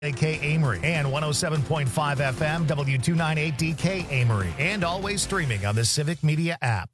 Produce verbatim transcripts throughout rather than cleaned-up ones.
A K Amory and one oh seven point five F M W two ninety-eight D K Amory, and always streaming on the Civic Media app.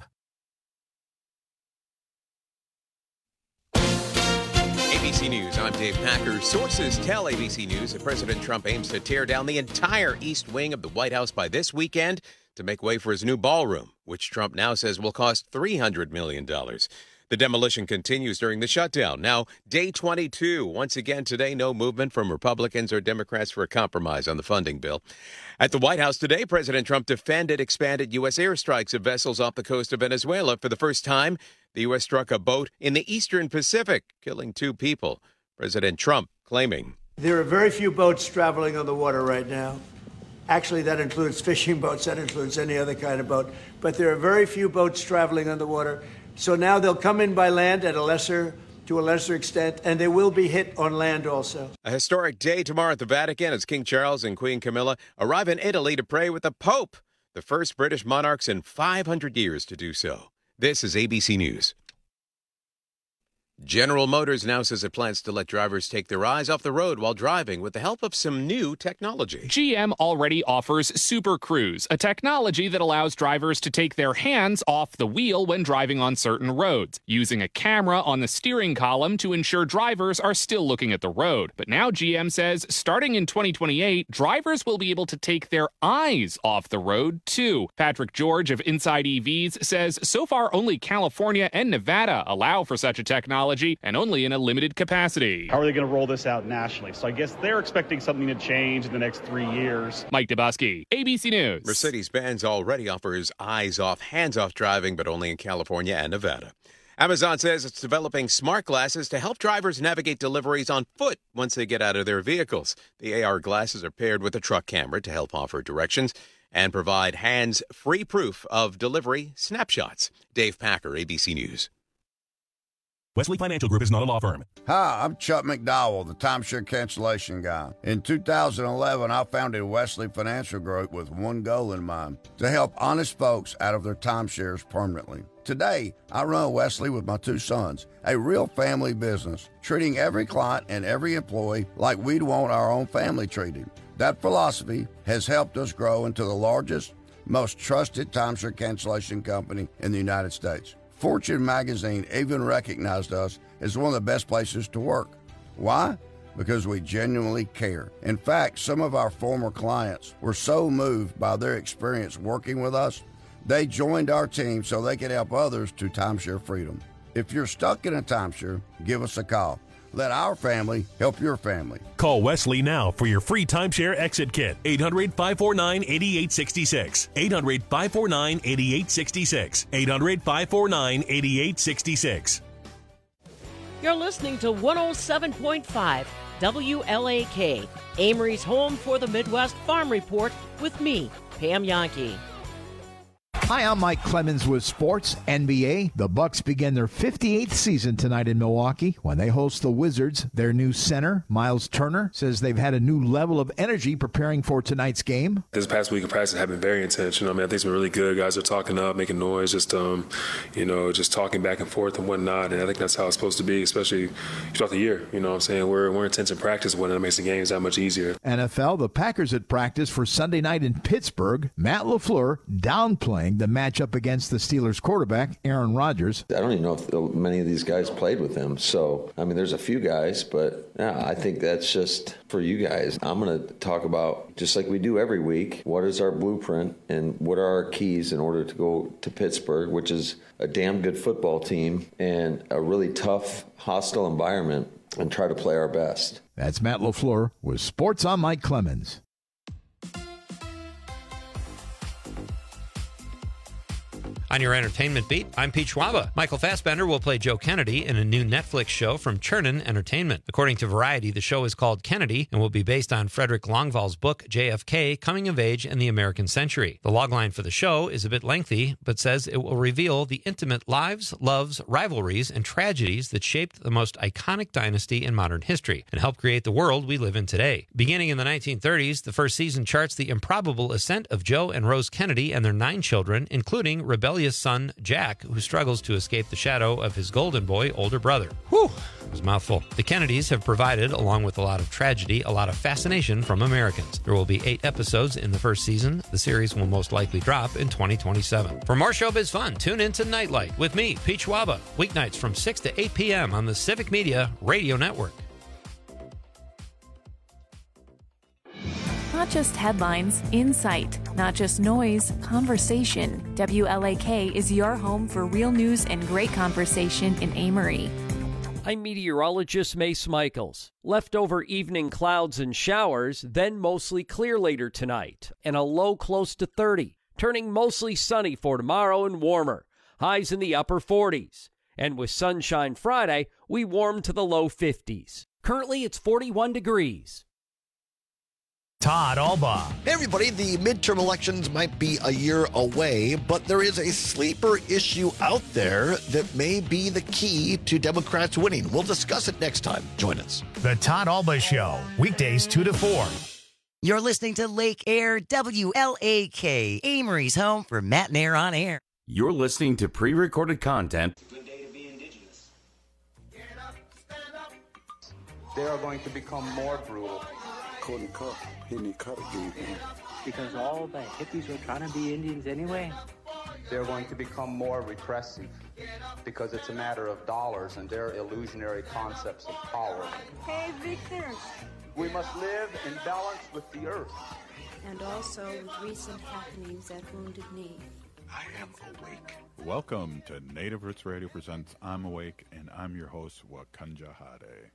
A B C News, I'm Dave Packer. Sources tell A B C News that President Trump aims to tear down the entire east wing of the White House by this weekend to make way for his new ballroom, which Trump now says will cost three hundred million dollars. The demolition continues during the shutdown. Now, day twenty-two. Once again today, no movement from Republicans or Democrats for a compromise on the funding bill. At the White House today, President Trump defended expanded U S airstrikes of vessels off the coast of Venezuela. For the first time, the U S struck a boat in the eastern Pacific, killing two people. President Trump claiming, "There are very few boats traveling on the water right now. Actually, that includes fishing boats. That includes any other kind of boat. But there are very few boats traveling on the water. So now they'll come in by land at a lesser, to a lesser extent, and they will be hit on land also." A historic day tomorrow at the Vatican as King Charles and Queen Camilla arrive in Italy to pray with the Pope, the first British monarchs in five hundred years to do so. This is A B C News. General Motors now says it plans to let drivers take their eyes off the road while driving with the help of some new technology. G M already offers Super Cruise, a technology that allows drivers to take their hands off the wheel when driving on certain roads, using a camera on the steering column to ensure drivers are still looking at the road. But now G M says starting in twenty twenty-eight, drivers will be able to take their eyes off the road too. Patrick George of Inside E Vs says so far only California and Nevada allow for such a technology, and only in a limited capacity. How are they going to roll this out nationally? So I guess they're expecting something to change in the next three years. Mike Dubusky, A B C News. Mercedes-Benz already offers eyes-off, hands-off driving, but only in California and Nevada. Amazon says it's developing smart glasses to help drivers navigate deliveries on foot once they get out of their vehicles. The A R glasses are paired with a truck camera to help offer directions and provide hands-free proof of delivery snapshots. Dave Packer, A B C News. Wesley Financial Group is not a law firm. Hi, I'm Chuck McDowell, the timeshare cancellation guy. In two thousand eleven, I founded Wesley Financial Group with one goal in mind, to help honest folks out of their timeshares permanently. Today, I run Wesley with my two sons, a real family business, treating every client and every employee like we'd want our own family treated. That philosophy has helped us grow into the largest, most trusted timeshare cancellation company in the United States. Fortune magazine even recognized us as one of the best places to work. Why? Because we genuinely care. In fact, some of our former clients were so moved by their experience working with us, they joined our team so they could help others to timeshare freedom. If you're stuck in a timeshare, give us a call. Let our family help your family. Call Wesley now for your free timeshare exit kit. eight hundred, five four nine, eight eight six six. eight hundred, five four nine, eight eight six six. eight hundred, five four nine, eight eight six six. You're listening to one oh seven point five W L A K, Amory's home for the Midwest Farm Report with me, Pam Yankee. Hi, I'm Mike Clemens with Sports N B A. The Bucks begin their fifty-eighth season tonight in Milwaukee when they host the Wizards. Their new center, Miles Turner, says they've had a new level of energy preparing for tonight's game. This past week of practice has been very intense. You know, I mean, I think it's been really good. Guys are talking up, making noise, just um, you know, just talking back and forth and whatnot. And I think that's how it's supposed to be, especially throughout the year. You know what I'm saying? We're we're intense in practice when it makes the games that much easier. N F L, the Packers at practice for Sunday night in Pittsburgh. Matt LaFleur downplaying the matchup against the Steelers quarterback, Aaron Rodgers. I don't even know if many of these guys played with him. So, I mean, there's a few guys, but yeah, I think that's just for you guys. I'm going to talk about, just like we do every week, what is our blueprint and what are our keys in order to go to Pittsburgh, which is a damn good football team and a really tough, hostile environment, and try to play our best. That's Matt LaFleur with Sports. I'm Mike Clemens. On your entertainment beat, I'm Pete Schwaba. Michael Fassbender will play Joe Kennedy in a new Netflix show from Chernin Entertainment. According to Variety, the show is called Kennedy and will be based on Frederick Longvall's book J F K, Coming of Age in the American Century. The logline for the show is a bit lengthy, but says it will reveal the intimate lives, loves, rivalries, and tragedies that shaped the most iconic dynasty in modern history and helped create the world we live in today. Beginning in the nineteen thirties, the first season charts the improbable ascent of Joe and Rose Kennedy and their nine children, including rebellious son Jack, who struggles to escape the shadow of his golden boy older brother. Whew! It was a mouthful. The Kennedys have provided, along with a lot of tragedy, a lot of fascination from Americans. There will be eight episodes in the first season. The series will most likely drop in twenty twenty-seven. For more showbiz fun, tune in to Nightlight with me, Pete Schwaba, weeknights from six to eight p.m. on the Civic Media Radio Network. Not just headlines, insight. Not just noise, conversation. W L A K is your home for real news and great conversation in Amory. I'm meteorologist Mace Michaels. Leftover evening clouds and showers, then mostly clear later tonight, and a low close to thirty, turning mostly sunny for tomorrow and warmer. Highs in the upper forties. And with sunshine Friday, we warm to the low fifties. Currently, it's forty-one degrees. Todd Alba. Hey everybody, the midterm elections might be a year away, but there is a sleeper issue out there that may be the key to Democrats winning. We'll discuss it next time. Join us. The Todd Alba Show, weekdays two to four. You're listening to Lake Air W L A K, Amory's home for Matt and Air on Air. You're listening to pre-recorded content. Good day to be indigenous. Get up, stand up. They are going to become more brutal. Couldn't cut. He didn't cut again. Because all the hippies were trying to be Indians anyway. They're going to become more repressive because it's a matter of dollars and their illusionary concepts of power. Hey, Victor. We must live in balance with the earth. And also with recent happenings at Wounded Knee. I am awake. Welcome to Native Roots Radio presents I'm Awake, and I'm your host, Wakanja Hade.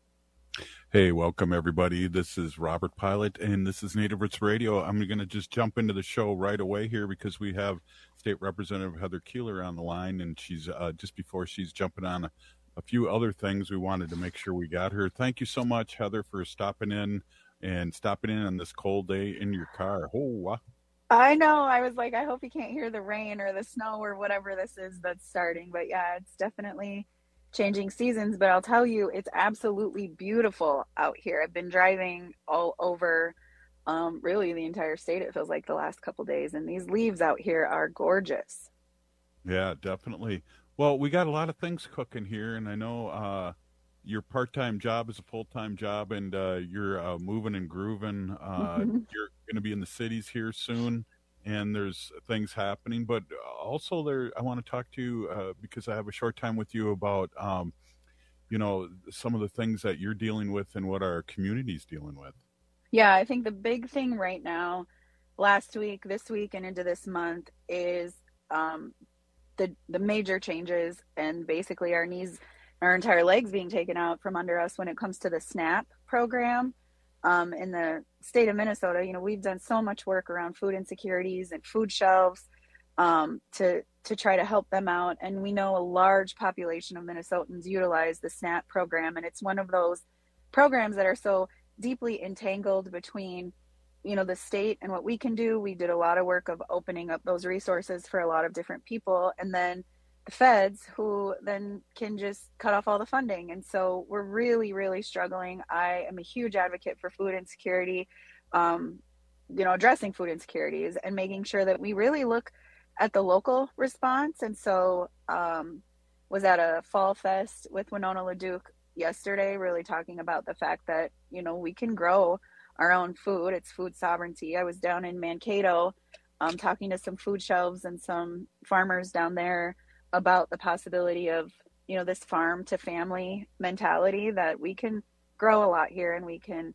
Hey, welcome everybody. This is Robert Pilot, and this is Native Roots Radio. I'm going to just jump into the show right away here because we have State Representative Heather Keeler on the line, and she's uh, just before she's jumping on a, a few other things, we wanted to make sure we got her. Thank you so much, Heather, for stopping in and stopping in on this cold day in your car. Oh, wow. I know. I was like, I hope you can't hear the rain or the snow or whatever this is that's starting. But yeah, it's definitely changing seasons. But I'll tell you, it's absolutely beautiful out here. I've been driving all over um, really the entire state, it feels like, the last couple days. And these leaves out here are gorgeous. Yeah, definitely. Well, we got a lot of things cooking here. And I know uh, your part-time job is a full-time job, and uh, you're uh, moving and grooving. Uh, mm-hmm. You're going to be in the cities here soon, and there's things happening. But also, there, I want to talk to you uh, because I have a short time with you about, um, you know, some of the things that you're dealing with and what our community's dealing with. Yeah, I think the big thing right now, last week, this week, and into this month, is um, the the major changes, and basically our knees, our entire legs being taken out from under us when it comes to the SNAP program. Um, in the state of Minnesota, you know, we've done so much work around food insecurities and food shelves um, to to try to help them out. And we know a large population of Minnesotans utilize the SNAP program. And it's one of those programs that are so deeply entangled between, you know, the state and what we can do. We did a lot of work of opening up those resources for a lot of different people. And then the feds, who then can just cut off all the funding. And so we're really, really struggling. I am a huge advocate for food insecurity, um, you know, addressing food insecurities and making sure that we really look at the local response. And so um, was at a fall fest with Winona LaDuke yesterday, really talking about the fact that, you know, we can grow our own food. It's food sovereignty. I was down in Mankato um, talking to some food shelves and some farmers down there about the possibility of, you know, this farm to family mentality, that we can grow a lot here and we can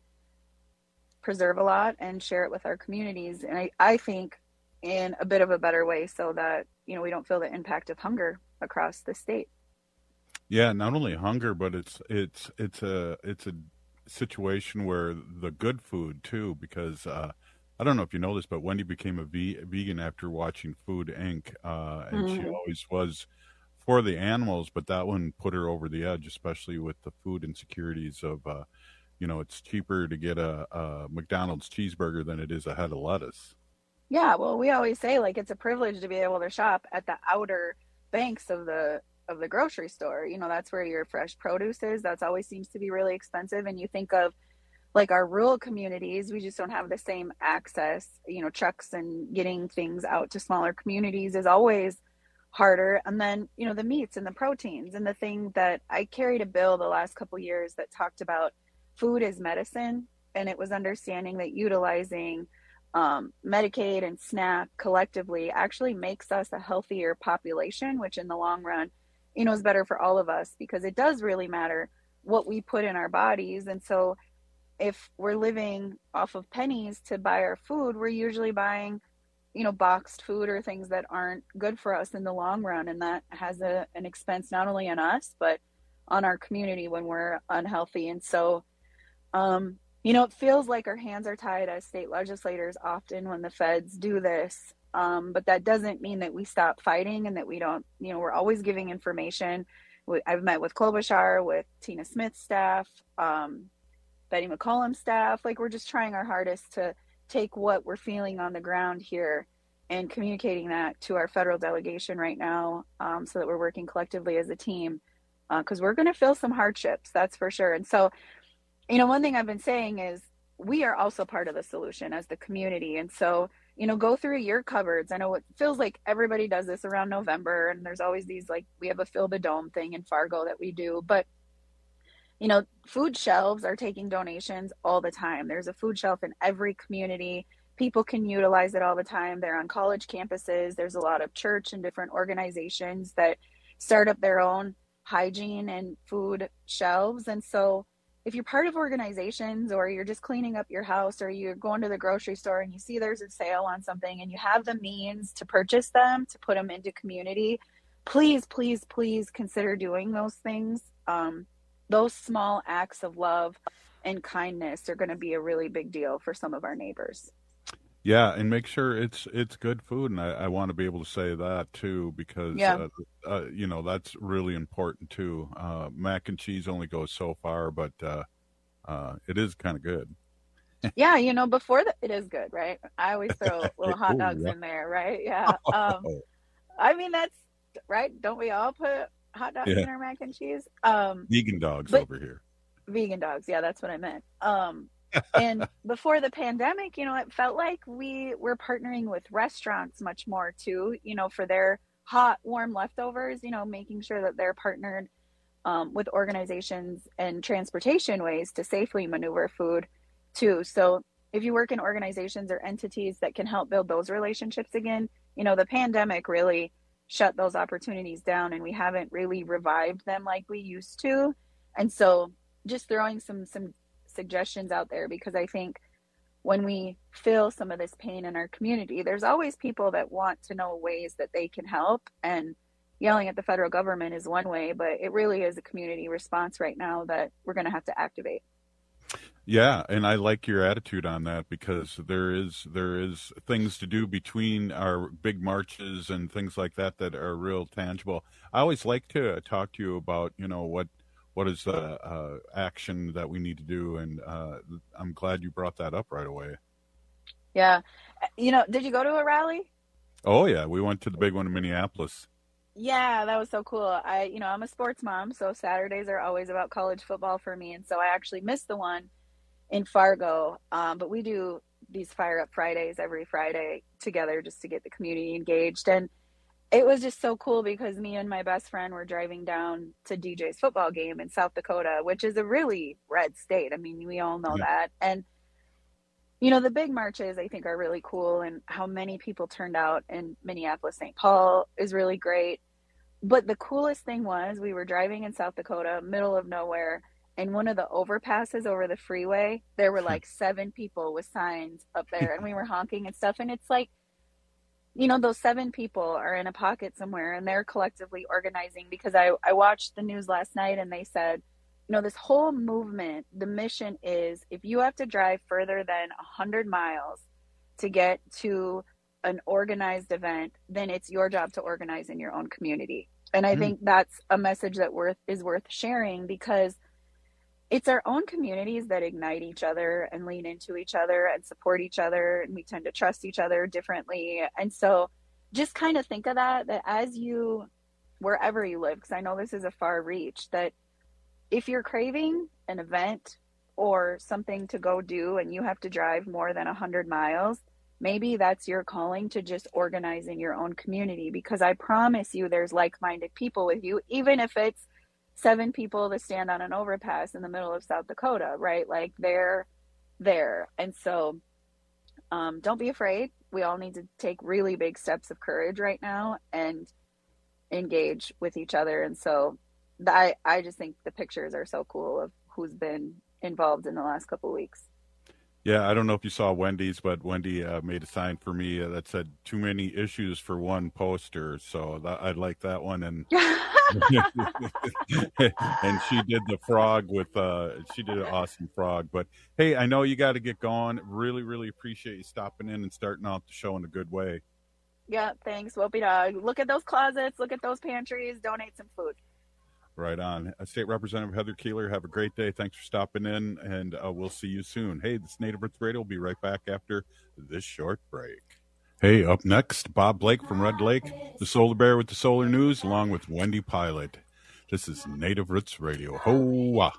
preserve a lot and share it with our communities. And I, I think in a bit of a better way, so that, you know, we don't feel the impact of hunger across the state. Yeah, not only hunger, but it's it's it's a it's a situation where the good food too, because uh, I don't know if you know this, but Wendy became a ve- vegan after watching Food Incorporated, uh, and mm-hmm. she always was for the animals, but that one put her over the edge, especially with the food insecurities of, uh, you know, it's cheaper to get a, a McDonald's cheeseburger than it is a head of lettuce. Yeah, well, we always say, like, it's a privilege to be able to shop at the outer banks of the of the grocery store. You know, that's where your fresh produce is. That's always seems to be really expensive. And you think of, like, our rural communities, we just don't have the same access. You know, trucks and getting things out to smaller communities is always harder. And then, you know, the meats and the proteins, and the thing that I carried a bill the last couple years that talked about food as medicine. And it was understanding that utilizing um, Medicaid and SNAP collectively actually makes us a healthier population, which in the long run, you know, is better for all of us, because it does really matter what we put in our bodies. And so if we're living off of pennies to buy our food, we're usually buying, you know, boxed food or things that aren't good for us in the long run. And that has a, an expense not only on us, but on our community when we're unhealthy. And so, um, you know, it feels like our hands are tied as state legislators often when the feds do this. Um, but that doesn't mean that we stop fighting and that we don't, you know, we're always giving information. I've met with Klobuchar, with Tina Smith's staff, um, Betty McCollum's staff. Like, we're just trying our hardest to take what we're feeling on the ground here and communicating that to our federal delegation right now, um, so that we're working collectively as a team, because uh, we're going to feel some hardships, that's for sure. And so, you know, one thing I've been saying is we are also part of the solution as the community. And so, you know, go through your cupboards. I know it feels like everybody does this around November, and there's always these, like, we have a Fill the Dome thing in Fargo that we do, but you know, food shelves are taking donations all the time. There's a food shelf in every community. People can utilize it all the time. They're on college campuses. There's a lot of church and different organizations that start up their own hygiene and food shelves. And so if you're part of organizations, or you're just cleaning up your house, or you're going to the grocery store and you see there's a sale on something and you have the means to purchase them, to put them into community, please, please, please consider doing those things. Um, those small acts of love and kindness are going to be a really big deal for some of our neighbors. Yeah, and make sure it's it's good food, and I, I want to be able to say that too, because yeah. uh, uh, you know, that's really important too. Uh, mac and cheese only goes so far, but uh, uh, it is kind of good. Yeah, you know, before that, it is good, right? I always throw little hot dogs in there, right? Yeah. Um, I mean, that's right. Don't we all put hot dogs Yeah. in our mac and cheese? Um, Vegan dogs but- over here. Vegan dogs. Yeah, that's what I meant. Um, and before the pandemic, you know, it felt like we were partnering with restaurants much more too, you know, for their hot, warm leftovers, you know, making sure that they're partnered um, with organizations and transportation ways to safely maneuver food too. So if you work in organizations or entities that can help build those relationships again, you know, the pandemic really shut those opportunities down, and we haven't really revived them like we used to. And so just throwing some some suggestions out there, because I think when we feel some of this pain in our community, there's always people that want to know ways that they can help, and yelling at the federal government is one way, but it really is a community response right now that we're going to have to activate. Yeah, and I like your attitude on that, because there is there is things to do between our big marches and things like that that are real tangible. I always like to talk to you about, you know, what what is the uh, action that we need to do, and uh, I'm glad you brought that up right away. Yeah. You know, did you go to a rally? Oh yeah, we went to the big one in Minneapolis. Yeah, that was so cool. I, you know, I'm a sports mom, so Saturdays are always about college football for me. And so I actually missed the one in Fargo. Um, but we do these Fire Up Fridays every Friday together just to get the community engaged. And it was just so cool because me and my best friend were driving down to D J's football game in South Dakota, which is a really red state. I mean, we all know Yeah. that. And, you know, the big marches I think are really cool, and how many people turned out in Minneapolis, Saint Paul is really great. But the coolest thing was we were driving in South Dakota, middle of nowhere, and one of the overpasses over the freeway, there were like seven people with signs up there, and we were honking and stuff. And it's like, you know, those seven people are in a pocket somewhere, and they're collectively organizing, because I, I watched the news last night, and they said, you know, this whole movement, the mission is, if you have to drive further than one hundred miles to get to an organized event, then it's your job to organize in your own community. And I mm. think that's a message that worth is worth sharing, because it's our own communities that ignite each other and lean into each other and support each other. And we tend to trust each other differently. And so just kind of think of that, that as you, wherever you live, because I know this is a far reach, that if you're craving an event or something to go do and you have to drive more than one hundred miles, maybe that's your calling to just organize in your own community, because I promise you there's like-minded people with you, even if it's seven people to stand on an overpass in the middle of South Dakota, right? Like they're there. And so um, don't be afraid. We all need to take really big steps of courage right now and engage with each other. And so I, I just think the pictures are so cool of who's been involved in the last couple of weeks. Yeah, I don't know if you saw Wendy's, but Wendy uh, made a sign for me uh, that said "too many issues for one poster." So that, I like that one, and and she did the frog with uh, she did an awesome frog. But hey, I know you got to get going. Really, really appreciate you stopping in and starting off the show in a good way. Yeah, thanks, Whoopie Dog. Look at those closets. Look at those pantries. Donate some food. Right on. State Representative Heather Keeler, have a great day. Thanks for stopping in, and uh, we'll see you soon. Hey, this Native Roots Radio will be right back after this short break. Hey, up next, Bob Blake from Red Lake, the Solar Bear with the Solar News, along with Wendy Pilot. This is Native Roots Radio. Ho-wah.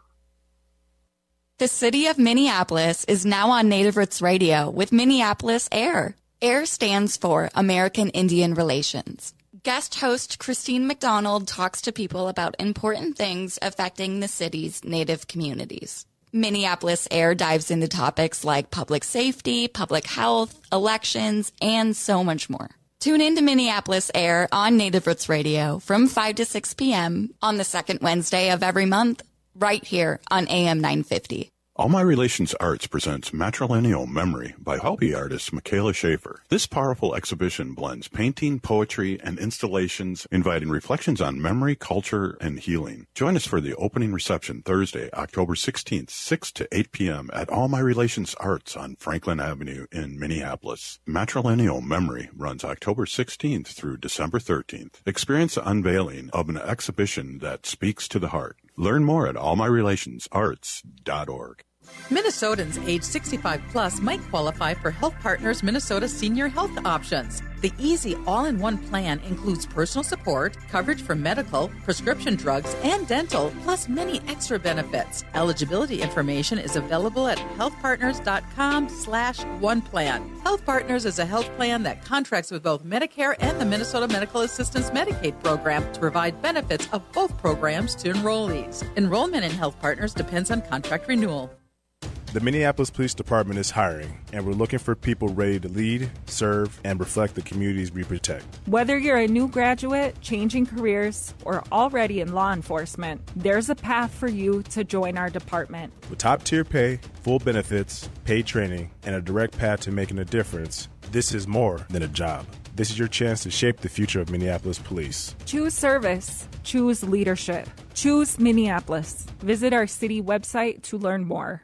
The city of Minneapolis is now on Native Roots Radio with Minneapolis AIR. AIR stands for American Indian Relations. Guest host Christine McDonald talks to people about important things affecting the city's Native communities. Minneapolis AIR dives into topics like public safety, public health, elections, and so much more. Tune in to Minneapolis AIR on Native Roots Radio from five to six p.m. on the second Wednesday of every month, right here on A M nine fifty. All My Relations Arts presents Matrilineal Memory by Hopi artist Michaela Schaefer. This powerful exhibition blends painting, poetry, and installations, inviting reflections on memory, culture, and healing. Join us for the opening reception Thursday, October sixteenth, six to eight p.m. at All My Relations Arts on Franklin Avenue in Minneapolis. Matrilineal Memory runs October sixteenth through December thirteenth. Experience the unveiling of an exhibition that speaks to the heart. Learn more at all my relations arts dot org. Minnesotans age sixty-five plus might qualify for Health Partners Minnesota Senior Health Options. The easy all-in-one plan includes personal support, coverage for medical, prescription drugs, and dental, plus many extra benefits. Eligibility information is available at healthpartners.com slash one plan. Health Partners is a health plan that contracts with both Medicare and the Minnesota Medical Assistance Medicaid program to provide benefits of both programs to enrollees. Enrollment in Health Partners depends on contract renewal. The Minneapolis Police Department is hiring, and we're looking for people ready to lead, serve, and reflect the communities we protect. Whether you're a new graduate, changing careers, or already in law enforcement, there's a path for you to join our department. With top-tier pay, full benefits, paid training, and a direct path to making a difference, this is more than a job. This is your chance to shape the future of Minneapolis Police. Choose service. Choose leadership. Choose Minneapolis. Visit our city website to learn more.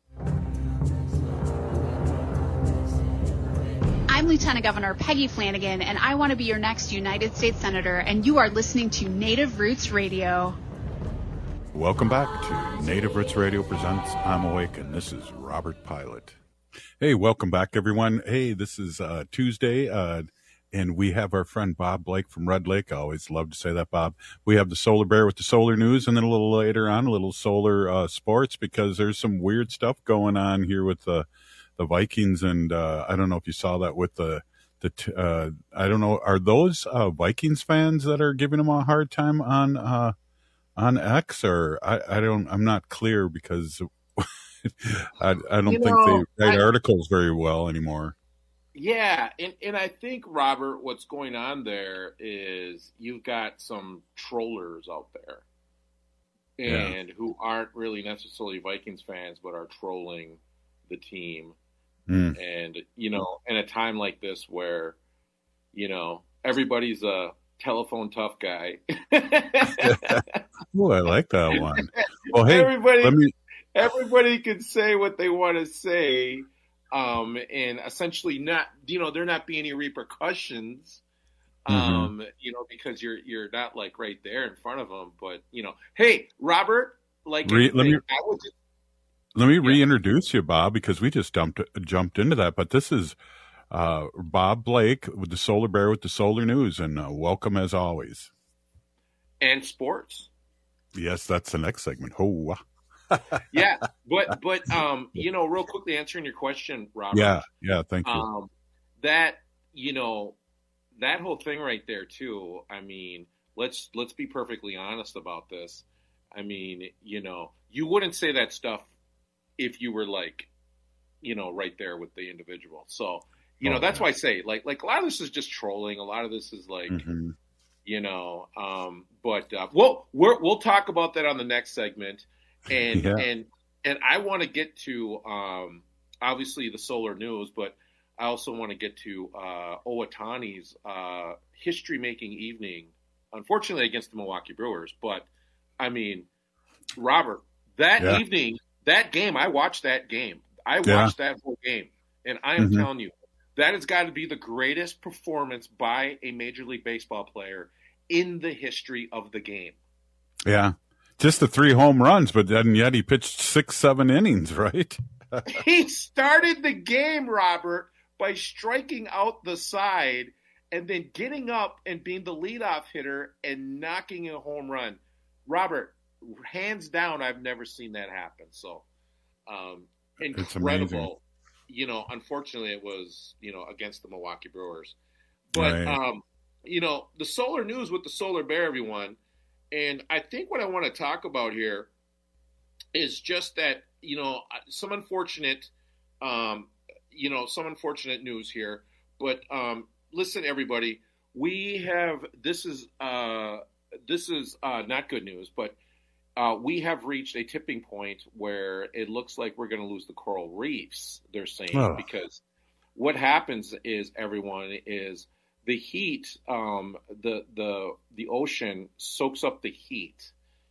I'm Lieutenant Governor Peggy Flanagan, and I want to be your next United States Senator, and you are listening to Native Roots Radio. Welcome back to Native Roots Radio presents I'm Awake, and this is Robert Pilot. Hey, welcome back, everyone. Hey, this is uh, Tuesday, uh, and we have our friend Bob Blake from Red Lake. I always love to say that, Bob. We have the Solar Bear with the Solar News, and then a little later on, a little solar uh, sports, because there's some weird stuff going on here with the the Vikings, and uh, I don't know if you saw that with the the t- uh, I don't know, are those uh, Vikings fans that are giving them a hard time on uh, on X, or I, I don't I'm not clear, because I, I don't you think know, they write I, articles very well anymore. Yeah, and, and I think, Robert, what's going on there is you've got some trollers out there, and yeah. who aren't really necessarily Vikings fans, but are trolling the team. Mm. And, you know, in a time like this where, you know, everybody's a telephone tough guy. Oh, I like that one. Well, hey, everybody, let me... everybody can say what they want to say, um, and essentially not, you know, there not be any repercussions, um, mm-hmm. you know, because you're you're not like right there in front of them. But, you know, hey, Robert, like, Re- let me. I would just, Let me reintroduce you, Bob, because we just dumped, jumped into that. But this is uh, Bob Blake with the Solar Bear with the Solar News, and uh, welcome as always. And sports. Yes, that's the next segment. Oh, yeah, but but um, you know, real quickly answering your question, Robert. Yeah, yeah, thank you. Um, that, you know, that whole thing right there too. I mean, let's let's be perfectly honest about this. I mean, you know, you wouldn't say that stuff if you were like, you know, right there with the individual. So, you know, oh, that's yeah. why I say like like a lot of this is just trolling. A lot of this is like, mm-hmm. you know, um, but uh, we'll we're, we'll talk about that on the next segment, and yeah. and and I want to get to um, obviously the solar news, but I also want to get to uh, Ohtani's uh, history-making evening, unfortunately against the Milwaukee Brewers. But, I mean, Robert, that yeah. evening, that game, I watched that game. I watched yeah. that whole game. And I am mm-hmm. telling you, that has got to be the greatest performance by a Major League Baseball player in the history of the game. Yeah. Just the three home runs, but then yet he pitched six, seven innings, right? He started the game, Robert, by striking out the side and then getting up and being the leadoff hitter and knocking a home run. Robert, hands down, I've never seen that happen. So, um, incredible. You know, unfortunately, it was, you know, against the Milwaukee Brewers. But, right. um, you know, the solar news with the Solar Bear, everyone. And I think what I want to talk about here is just that, you know, some unfortunate um, – you know, some unfortunate news here, but um, listen, everybody, we have, this is, uh, this is uh, not good news, but uh, we have reached a tipping point where it looks like we're going to lose the coral reefs, they're saying, oh. because what happens is, everyone, is the heat, um, the, the, the ocean soaks up the heat.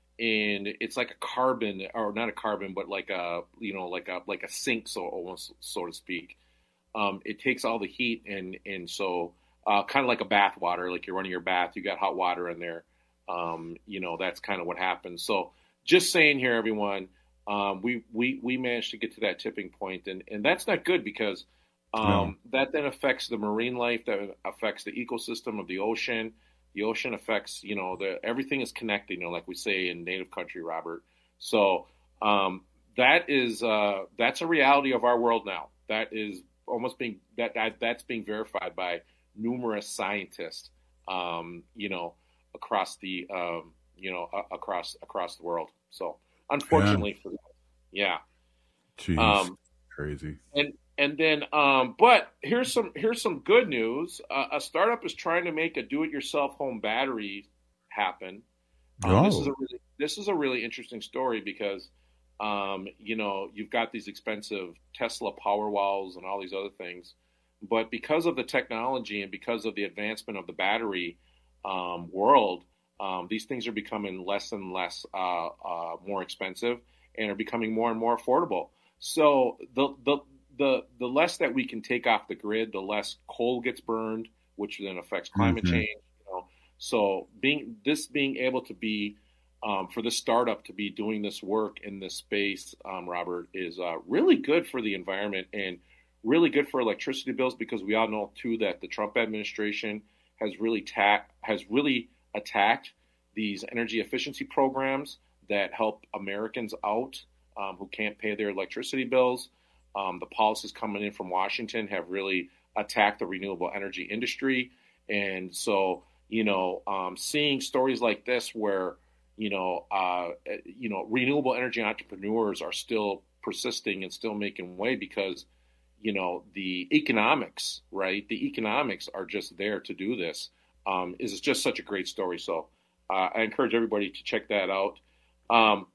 And it's like a carbon, or not a carbon, but like a, you know, like a like a sink, so almost, so to speak. Um, it takes all the heat, and and so uh, kind of like a bath water, like you're running your bath, you got hot water in there. Um, you know, that's kind of what happens. So just saying here, everyone, um, we we we managed to get to that tipping point, and and that's not good because um, no. that then affects the marine life, that affects the ecosystem of the ocean. The ocean affects, you know, the everything is connected, you know, like we say in native country, Robert. So um, that is uh, that's a reality of our world now. That is almost being that, that that's being verified by numerous scientists, um, you know, across the um, you know uh, across across the world. So unfortunately yeah. for them, yeah, Jeez, um, crazy. And And then, um, but here's some here's some good news. Uh, a startup is trying to make a do-it-yourself home battery happen. Um, oh. This is a really this is a really interesting story because, um, you know, you've got these expensive Tesla Powerwalls and all these other things, but because of the technology and because of the advancement of the battery um, world, um, these things are becoming less and less uh, uh, more expensive and are becoming more and more affordable. So the the The the less that we can take off the grid, the less coal gets burned, which then affects climate mm-hmm. change. You know? So being this being able to be um, for this startup to be doing this work in this space, um, Robert, is uh, really good for the environment and really good for electricity bills because we all know too that the Trump administration has really ta- has really attacked these energy efficiency programs that help Americans out um, who can't pay their electricity bills. Um, the policies coming in from Washington have really attacked the renewable energy industry. And so, you know, um, seeing stories like this where, you know, uh, you know, renewable energy entrepreneurs are still persisting and still making way because, you know, the economics, right? The economics are just there to do this. Um, is just such a great story. So uh, I encourage everybody to check that out. Um,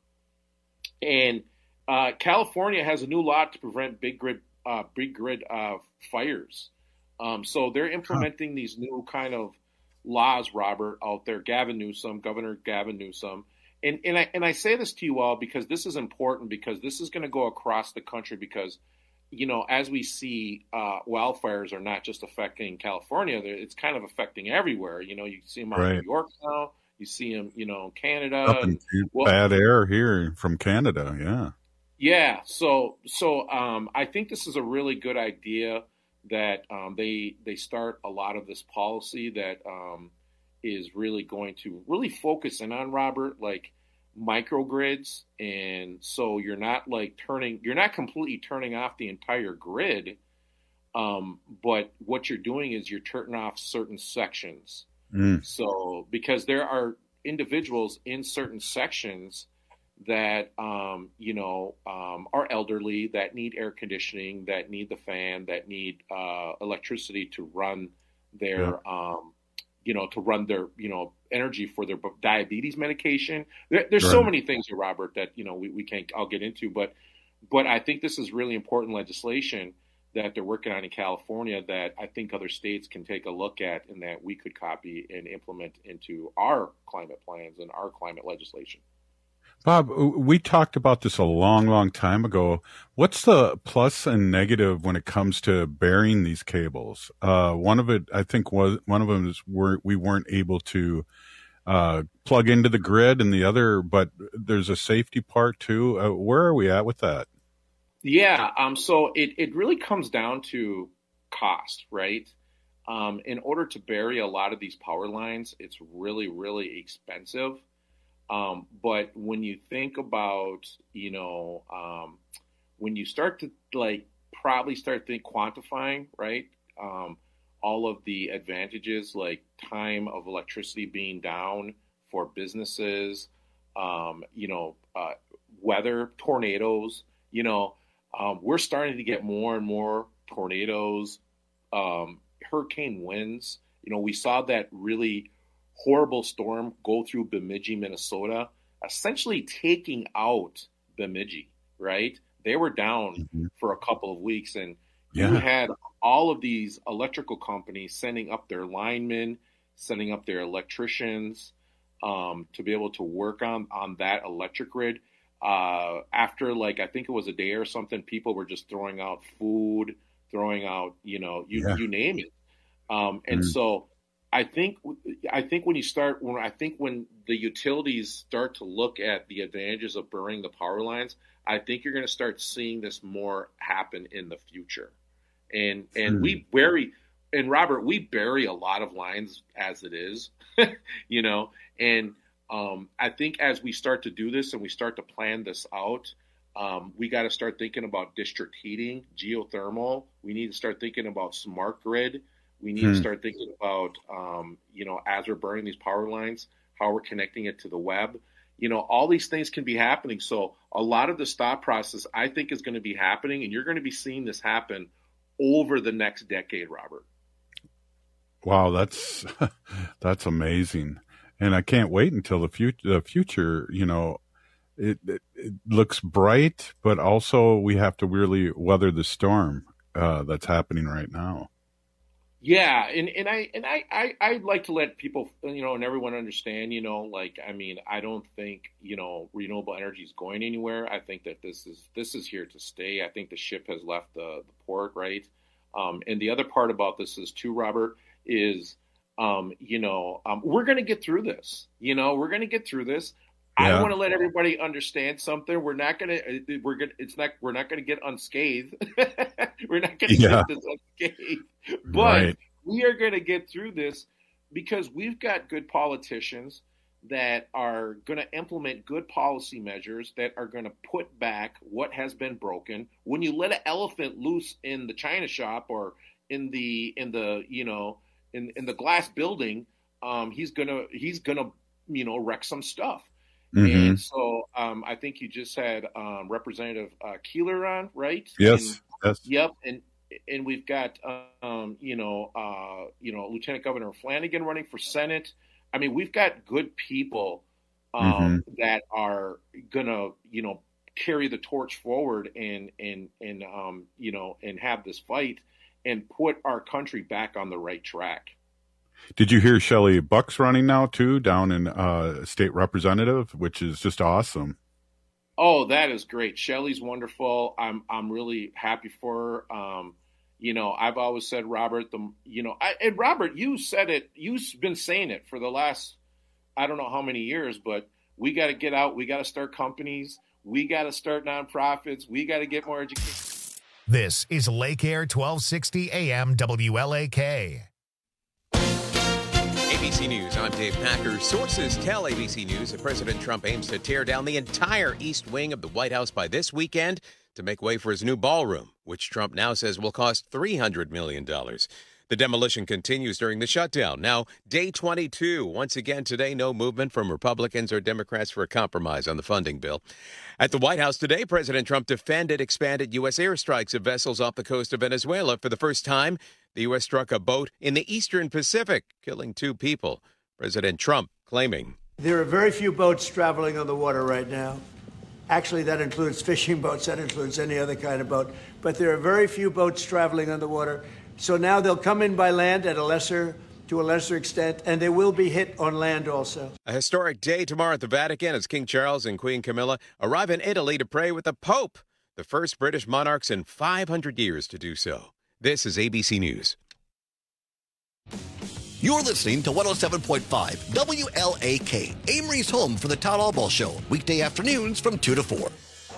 and Uh, California has a new law to prevent big grid, uh, big grid uh, fires. Um, so they're implementing huh. these new kind of laws, Robert, out there. Gavin Newsom, Governor Gavin Newsom, and and I and I say this to you all because this is important because this is going to go across the country because, you know, as we see, uh, wildfires are not just affecting California; it's kind of affecting everywhere. You know, you see them out right. in New York now. You see them, you know, in Canada. Up in and, well, bad air here from Canada, yeah. Yeah, so so um, I think this is a really good idea that um, they they start a lot of this policy that um, is really going to really focus in on, Robert, like microgrids, and so you're not like turning you're not completely turning off the entire grid, Um, but what you're doing is you're turning off certain sections. Mm. So because there are individuals in certain sections that, um, you know, um, are elderly, that need air conditioning, that need the fan, that need uh, electricity to run their, yeah. um, you know, to run their, you know, energy for their diabetes medication. There, there's right. so many things here, Robert, that, you know, we, we can't, I'll get into, but, but I think this is really important legislation that they're working on in California that I think other states can take a look at and that we could copy and implement into our climate plans and our climate legislation. Bob, we talked about this a long, long time ago. What's the plus and negative when it comes to burying these cables? Uh, one of it, I think, was one of them is we're, we weren't able to uh, plug into the grid, and the other, but there's a safety part too. Uh, where are we at with that? Yeah, um, so it, it really comes down to cost, right? Um, in order to bury a lot of these power lines, it's really, really expensive. Um, but when you think about, you know, um, when you start to like probably start think quantifying, right? Um, all of the advantages like time of electricity being down for businesses, um, you know, uh, weather, tornadoes, you know, um, we're starting to get more and more tornadoes, um, hurricane winds. You know, we saw that really horrible storm go through Bemidji, Minnesota, essentially taking out Bemidji, right? They were down mm-hmm. for a couple of weeks, and yeah. you had all of these electrical companies sending up their linemen, sending up their electricians um, to be able to work on, on that electric grid. Uh, after, like, I think it was a day or something, people were just throwing out food, throwing out, you know, you, yeah. you name it. Um, and mm-hmm. so I think I think when you start when I think when the utilities start to look at the advantages of burying the power lines, I think you're going to start seeing this more happen in the future. And and hmm. we bury and Robert, we bury a lot of lines as it is, you know. And um, I think as we start to do this and we start to plan this out, um, we got to start thinking about district heating, geothermal. We need to start thinking about smart grid. We need hmm. to start thinking about, um, you know, as we're burning these power lines, how we're connecting it to the web. You know, all these things can be happening. So a lot of the stop process, I think, is going to be happening, and you're going to be seeing this happen over the next decade, Robert. Wow, that's that's amazing. And I can't wait until the future, the future, you know, it, it, it looks bright, but also we have to really weather the storm uh, that's happening right now. Yeah, and, and I and I, I I'd like to let people, you know, and everyone understand, you know, like, I mean, I don't think, you know, renewable energy is going anywhere. I think that this is this is here to stay. I think the ship has left the, the port, right? Um, and the other part about this is too, Robert, is, um, you know, um, we're going to get through this. You know, we're going to get through this. Yeah. I want to let everybody understand something. We're not going to, we're going to, it's not, we're not going to get unscathed. We're not going to yeah. get this unscathed, but right. we are going to get through this because we've got good politicians that are going to implement good policy measures that are going to put back what has been broken. When you let an elephant loose in the china shop or in the, in the, you know, in, in the glass building, um, he's going to, he's going to, you know, wreck some stuff. Mm-hmm. And so um, I think you just had um, Representative uh, Keeler on, right? Yes. And, yes. Yep. And and we've got um, you know uh, you know Lieutenant Governor Flanagan running for Senate. I mean, we've got good people um, mm-hmm. that are gonna you know carry the torch forward and and and um, you know and have this fight and put our country back on the right track. Did you hear Shelley Buck's running now too, down in uh, state representative, which is just awesome. Oh, that is great. Shelley's wonderful. I'm I'm really happy for her. Um, you know, I've always said, Robert, the you know, I, and Robert, you said it. You've been saying it for the last, I don't know how many years, but we got to get out. We got to start companies. We got to start nonprofits. We got to get more education. This is Lake Air twelve sixty A M W L A K. A B C News, I'm Dave Packer. Sources tell A B C News that President Trump aims to tear down the entire east wing of the White House by this weekend. to make way for his new ballroom, which Trump now says will cost three hundred million dollars. The demolition continues during the shutdown. Now, day twenty-two. Once again today, no movement from Republicans or Democrats for a compromise on the funding bill. At the White House today, President Trump defended expanded U S airstrikes of vessels off the coast of Venezuela. For the first time, the U S struck a boat in the eastern Pacific, killing two people. President Trump claiming, "There are very few boats traveling on the water right now. Actually, that includes fishing boats. That includes any other kind of boat. But there are very few boats traveling on the water. So now they'll come in by land at a lesser, to a lesser extent, and they will be hit on land also." A historic day tomorrow at the Vatican as King Charles and Queen Camilla arrive in Italy to pray with the Pope, the first British monarchs in five hundred years to do so. This is A B C News. You're listening to one oh seven point five W L A K, Amory's home for the Todd Albaugh Show, weekday afternoons from two to four.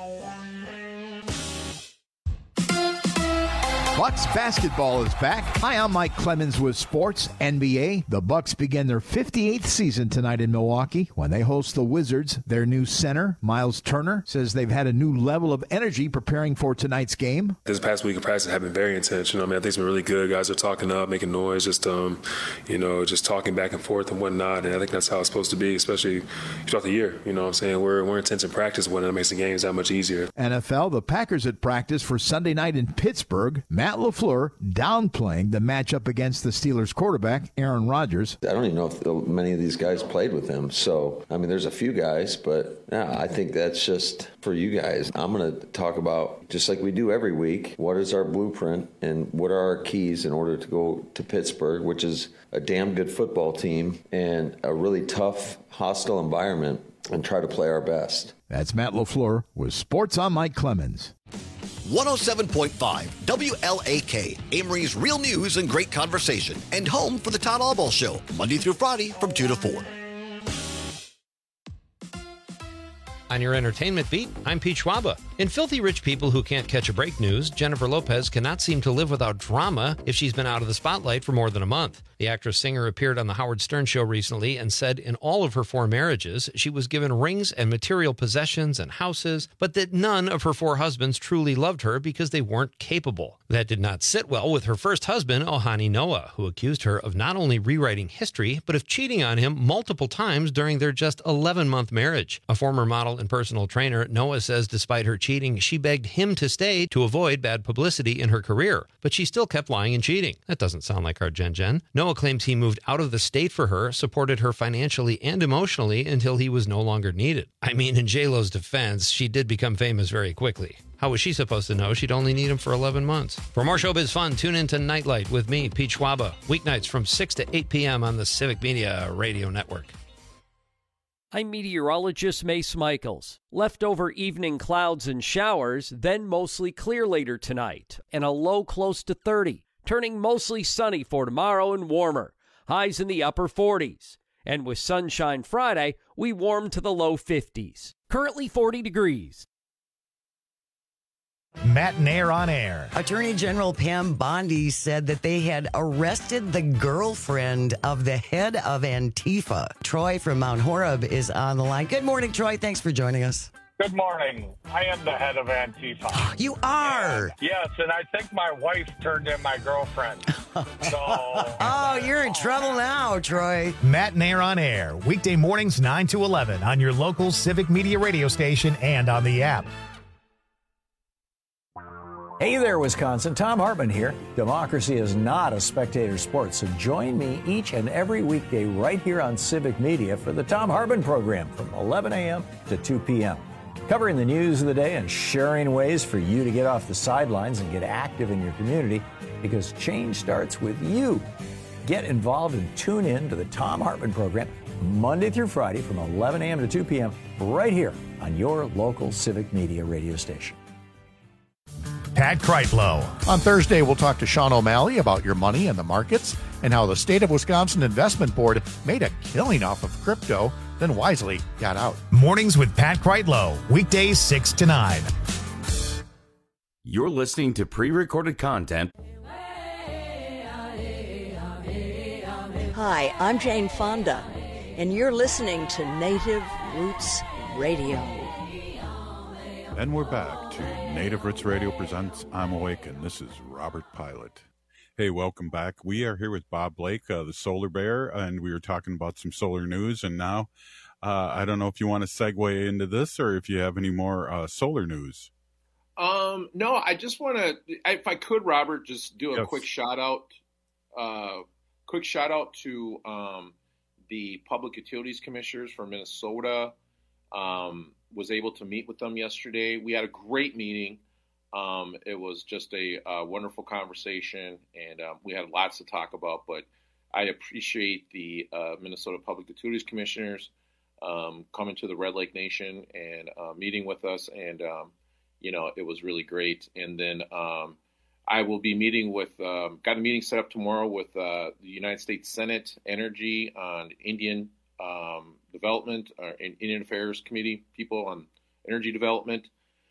Bucks basketball is back. Hi, I'm Mike Clemens with Sports N B A. The Bucks begin their fifty-eighth season tonight in Milwaukee when they host the Wizards. Their new center, Miles Turner, says they've had a new level of energy preparing for tonight's game. This past week of practice have been very intense. You know, I mean, I think it's been really good. Guys are talking up, making noise, just um, you know, just talking back and forth and whatnot. And I think that's how it's supposed to be, especially throughout the year. You know what I'm saying? We're we're intense in practice when it makes the games that much easier. N F L, the Packers at practice for Sunday night in Pittsburgh. Matt LaFleur downplaying the matchup against the Steelers quarterback, Aaron Rodgers. I don't even know if many of these guys played with him. So, I mean, there's a few guys, but yeah, I think that's just for you guys. I'm going to talk about, just like we do every week, what is our blueprint and what are our keys in order to go to Pittsburgh, which is a damn good football team and a really tough, hostile environment, and try to play our best. That's Matt LaFleur with Sports. I'm Mike Clemens. one oh seven point five W L A K, Amory's real news and great conversation, and home for the Todd Albaugh Show, Monday through Friday from two to four. On your entertainment beat, I'm Pete Schwaba. In Filthy Rich People Who Can't Catch a Break news, Jennifer Lopez cannot seem to live without drama if she's been out of the spotlight for more than a month. The actress-singer appeared on The Howard Stern Show recently and said in all of her four marriages, she was given rings and material possessions and houses, but that none of her four husbands truly loved her because they weren't capable. That did not sit well with her first husband, Ohani Noah, who accused her of not only rewriting history, but of cheating on him multiple times during their just eleven-month marriage. A former model and personal trainer, Noah says despite her cheating, she begged him to stay to avoid bad publicity in her career, but she still kept lying and cheating. That doesn't sound like our Jen Jen. Noah claims he moved out of the state for her, supported her financially and emotionally until he was no longer needed. I mean, in J-Lo's defense, she did become famous very quickly. How was she supposed to know she'd only need him for eleven months? For more showbiz fun, tune in to Nightlight with me, Pete Schwaba, weeknights from six to eight p.m. on the Civic Media Radio Network. I'm meteorologist Mace Michaels. Leftover evening clouds and showers, then mostly clear later tonight, and a low close to thirty, turning mostly sunny for tomorrow and warmer. Highs in the upper forties. And with sunshine Friday, we warm to the low fifties. Currently forty degrees. Matt Nair on air. Attorney General Pam Bondi said that they had arrested the girlfriend of the head of Antifa. Troy from Mount Horeb is on the line. Good morning, Troy. Thanks for joining us. Good morning. I am the head of Antifa. You are? And, yes, and I think my wife turned in my girlfriend. So, oh, you're in trouble now, Troy. Matt Nair on air. Weekday mornings nine to eleven on your local Civic Media radio station and on the app. Hey there, Wisconsin. Tom Hartman here. Democracy is not a spectator sport, so join me each and every weekday right here on Civic Media for the Tom Hartman program from eleven a.m. to two p.m. Covering the news of the day and sharing ways for you to get off the sidelines and get active in your community, because change starts with you. Get involved and tune in to the Tom Hartman program Monday through Friday from eleven a.m. to two p.m. right here on your local Civic Media radio station. Pat Kreitlow. On Thursday, we'll talk to Sean O'Malley about your money and the markets and how the State of Wisconsin Investment Board made a killing off of crypto, then wisely got out. Mornings with Pat Kreitlow, weekdays six to nine. You're listening to pre-recorded content. Hi, I'm Jane Fonda, and you're listening to Native Roots Radio. And we're back to Native Roots Radio presents I'm Awake, and this is Robert Pilot. Hey, welcome back. We are here with Bob Blake, uh, the Solar Bear, and we were talking about some solar news. And now, uh, I don't know if you want to segue into this or if you have any more uh, solar news. Um, no, I just want to, if I could, Robert, just do a Yes. quick shout out, uh, quick shout out to um, the Public Utilities Commissioners for Minnesota. Um, was able to meet with them yesterday. We had a great meeting. Um, it was just a, a wonderful conversation, and um, we had lots to talk about. But I appreciate the uh, Minnesota Public Utilities Commissioners um, coming to the Red Lake Nation and uh, meeting with us, and um, you know, it was really great. And then um, I will be meeting with, um, got a meeting set up tomorrow with uh, the United States Senate Energy on Indian um, Development, uh, and Indian Affairs Committee people on energy development.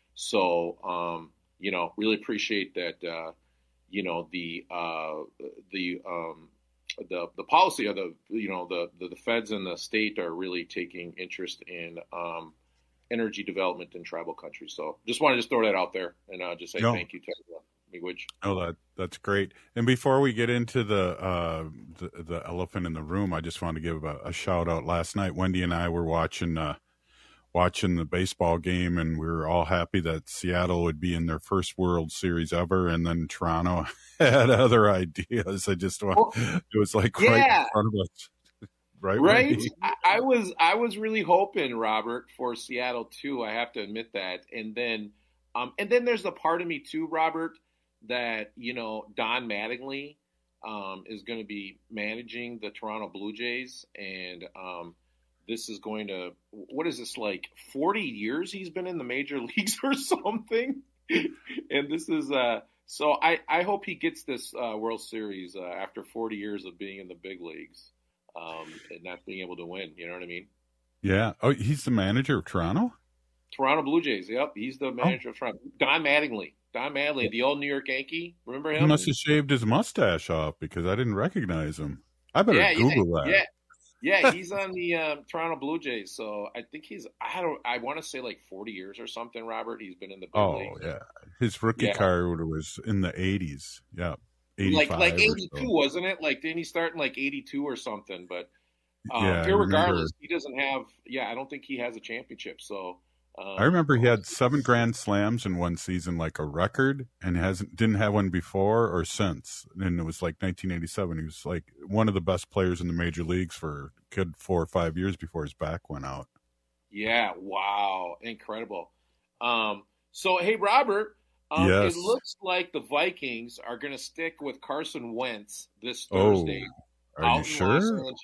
So, um, you know, really appreciate that, uh, you know, the, uh, the, um, the, the policy of the, you know, the, the, the feds and the state are really taking interest in, um, energy development in tribal countries. So just wanted to just throw that out there and uh, just say No. thank you to everyone. Miigwech. Oh, that that's great. And before we get into the, uh, the the elephant in the room, I just want to give a, a shout out. Last night, Wendy and I were watching uh, watching the baseball game, and we were all happy that Seattle would be in their first World Series ever. And then Toronto had other ideas. I just want Oh, it was like right yeah. in front of us, right? Right. Wendy? I, I was I was really hoping, Robert, for Seattle too. I have to admit that. And then um and then there's the part of me too, Robert, that, you know, Don Mattingly um is going to be managing the Toronto Blue Jays, and um this is going to, what is this, like forty years he's been in the major leagues or something? And this is uh so I I hope he gets this uh, World Series uh, after forty years of being in the big leagues. Um, and not being able to win, you know what I mean? Yeah. Oh, he's the manager of Toronto? Toronto Blue Jays, yep, he's the manager of Toronto. Don Mattingly, Don Mattingly, the old New York Yankee. Remember He him? must have shaved his mustache off because I didn't recognize him. I better yeah, Google yeah, that. Yeah, yeah, he's on the um, Toronto Blue Jays. So I think he's, I don't, I want to say like forty years or something, Robert. He's been in the big Oh, leagues. yeah. His rookie Yeah. card was in the eighties. Yeah. Like eighty-five like or eighty-two, so. wasn't it? Like, didn't he start in like eighty-two or something? But um, Yeah, I irregardless, remember. he doesn't have, yeah, I don't think he has a championship. So um, I remember he had seven grand slams in one season, like a record, and hasn't didn't have one before or since. And it was like nineteen eighty-seven. He was like one of the best players in the major leagues for a good four or five years before his back went out. Yeah, wow, incredible. Um, so, hey, Robert, um, Yes. it looks like the Vikings are going to stick with Carson Wentz this Oh, Thursday are out you in sure? Los Angeles.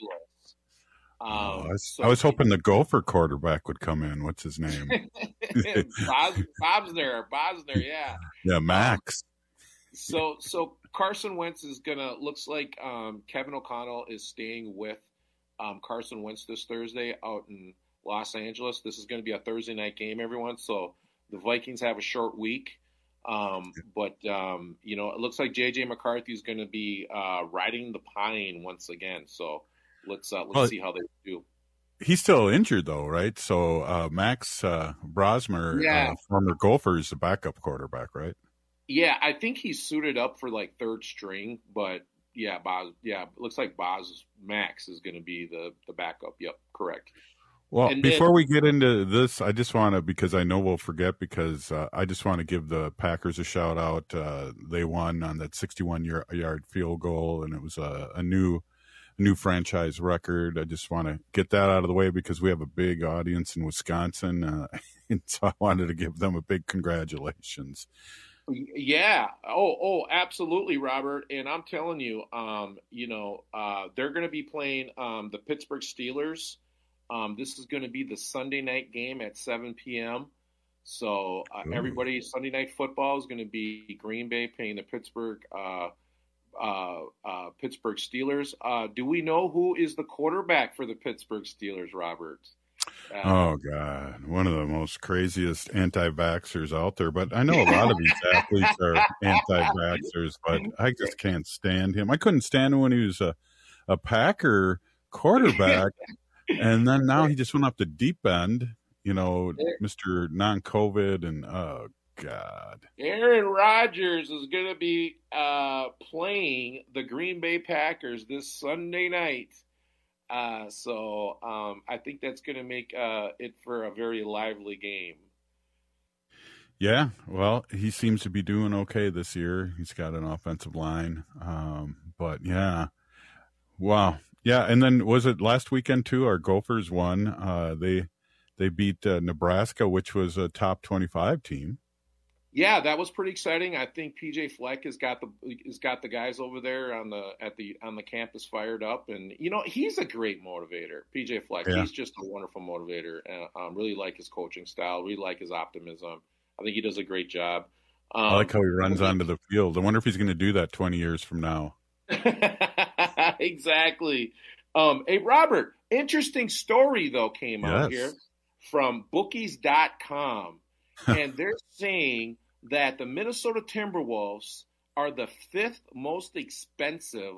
Um, Oh, I was, so- I was hoping the Gopher quarterback would come in. What's his name? Bos, Bob's there, Bob's there, yeah. Yeah, Max. So, so Carson Wentz is gonna. Looks like um, Kevin O'Connell is staying with um, Carson Wentz this Thursday out in Los Angeles. This is going to be a Thursday night game, everyone. So the Vikings have a short week, um, but um, you know it looks like J J McCarthy is going to be uh, riding the pine once again. So let's uh, let's Well, see how they do. He's still injured though, right? So uh, Max uh, Brosmer, Yeah. uh, former Gopher, is the backup quarterback, right? Yeah, I think he's suited up for like third string, but yeah, Boz, yeah, it looks like Boz Max is going to be the the backup. Yep, correct. Well, And before then- we get into this, I just want to, because I know we'll forget, because uh, I just want to give the Packers a shout out. Uh, they won on that sixty-one yard field goal, and it was a, a new new franchise record. I just want to get that out of the way because we have a big audience in Wisconsin, uh, and so I wanted to give them a big congratulations. Yeah. Oh, oh, absolutely, Robert. And I'm telling you, um, you know, uh, they're going to be playing um, the Pittsburgh Steelers. Um, this is going to be the Sunday night game at seven p.m. So uh, Ooh. everybody, Sunday night football is going to be Green Bay playing the Pittsburgh uh, uh, uh, Pittsburgh Steelers. Uh, do we know who is the quarterback for the Pittsburgh Steelers, Robert? Uh, Oh God, one of the most craziest anti-vaxxers out there. But I know a lot of these athletes are anti-vaxxers, but I just can't stand him. I couldn't stand him when he was a, a Packer quarterback, and then now he just went up the deep end. You know, Mister Non-COVID, and uh, God. Aaron Rodgers is going to be uh, playing the Green Bay Packers this Sunday night. Uh, so um, I think that's going to make uh, it for a very lively game. Yeah, well, he seems to be doing okay this year. He's got an offensive line. Um, but, yeah. Wow. Yeah, and then was it last weekend, too? Our Gophers won. Uh, they they beat uh, Nebraska, which was a top twenty-five team. Yeah, that was pretty exciting. I think P J Fleck has got the has got the guys over there on the at the on the campus fired up, and you know he's a great motivator. P J Fleck, yeah. He's just a wonderful motivator. And um, really like his coaching style. Really like his optimism. I think he does a great job. Um, I like how he runs onto the field. I wonder if he's going to do that twenty years from now. Exactly. Um, hey, Robert, interesting story, though, came yes. out here from bookies dot com. And they're saying that the Minnesota Timberwolves are the fifth most expensive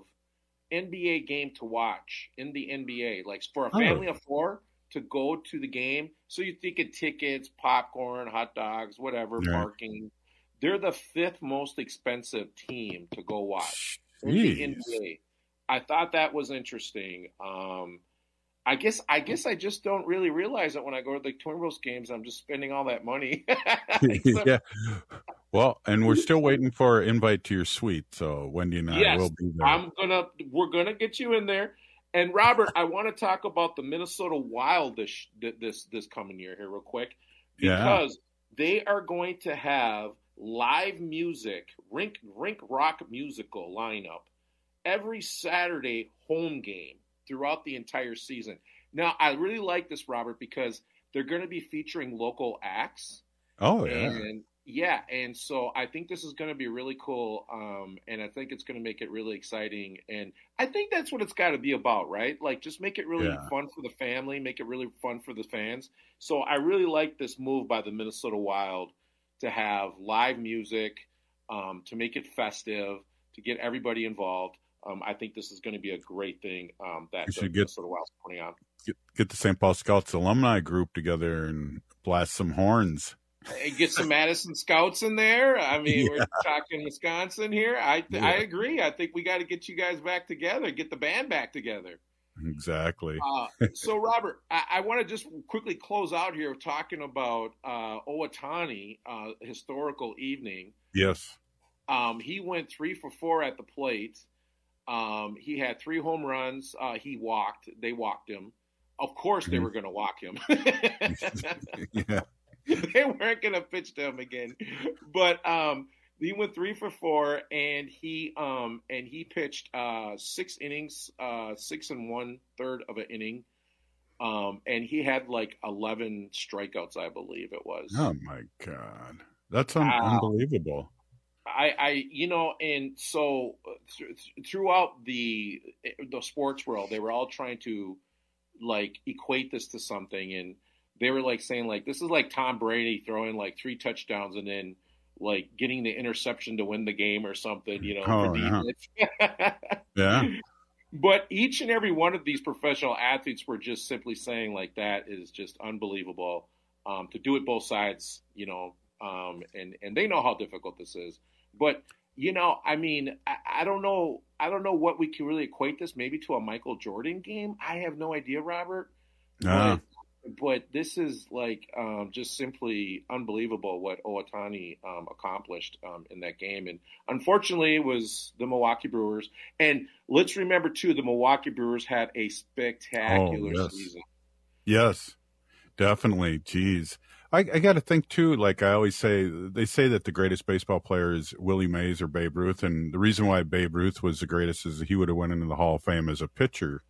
N B A game to watch in the N B A. Like for a family oh. of four to go to the game. So you're thinking tickets, popcorn, hot dogs, whatever, yeah. parking. They're the fifth most expensive team to go watch in Jeez. the N B A. I thought that was interesting. Um, I guess I guess I just don't really realize it when I go to the Timberwolves games. I'm just spending all that money. so, yeah. Well, and we're still waiting for an invite to your suite. So Wendy and I yes, will be there. I'm gonna we're gonna get you in there. And Robert, I want to talk about the Minnesota Wild this this this coming year here real quick because yeah. they are going to have live music, rink rink rock musical lineup every Saturday home game throughout the entire season. Now, I really like this, Robert, because they're going to be featuring local acts. Oh, yeah. And, yeah, and so I think this is going to be really cool, um, and I think it's going to make it really exciting. And I think that's what it's got to be about, right? Like, just make it really yeah. fun for the family, make it really fun for the fans. So I really like this move by the Minnesota Wild to have live music, um, to make it festive, to get everybody involved. Um, I think this is going to be a great thing um, that you should the get, Minnesota Wild's putting on. Get, get the Saint Paul Scouts alumni group together and blast some horns. And get some Madison Scouts in there. I mean, yeah. we're talking Wisconsin here. I yeah. I agree. I think we got to get you guys back together, get the band back together. Exactly. uh, so, Robert, I, I want to just quickly close out here talking about uh, Owatani, uh, historical evening. Yes. Um, he went three for four at the plate. Um, he had three home runs. Uh, he walked. They walked him. Of course, they were going to walk him. yeah. They weren't going to pitch to him again. But um, he went three for four, and he um, and he pitched uh, six innings, uh, six and one third of an inning. Um, and he had like eleven strikeouts, I believe it was. Oh my God, that's un- wow. unbelievable. I, I, you know, and so th- throughout the the sports world, they were all trying to like equate this to something, and they were like saying like this is like Tom Brady throwing like three touchdowns and then like getting the interception to win the game or something, you know. Oh, yeah. yeah. But each and every one of these professional athletes were just simply saying like that is just unbelievable um, to do it both sides, you know, um, and and they know how difficult this is. But, you know, I mean, I, I don't know. I don't know what we can really equate this maybe to a Michael Jordan game. I have no idea, Robert. Uh. But, but this is like um, just simply unbelievable what Owatani um, accomplished um, in that game. And unfortunately, it was the Milwaukee Brewers. And let's remember, too, the Milwaukee Brewers had a spectacular oh, yes. season. Yes, definitely. Jeez. I, I got to think, too, like I always say, they say that the greatest baseball player is Willie Mays or Babe Ruth. And the reason why Babe Ruth was the greatest is that he would have went into the Hall of Fame as a pitcher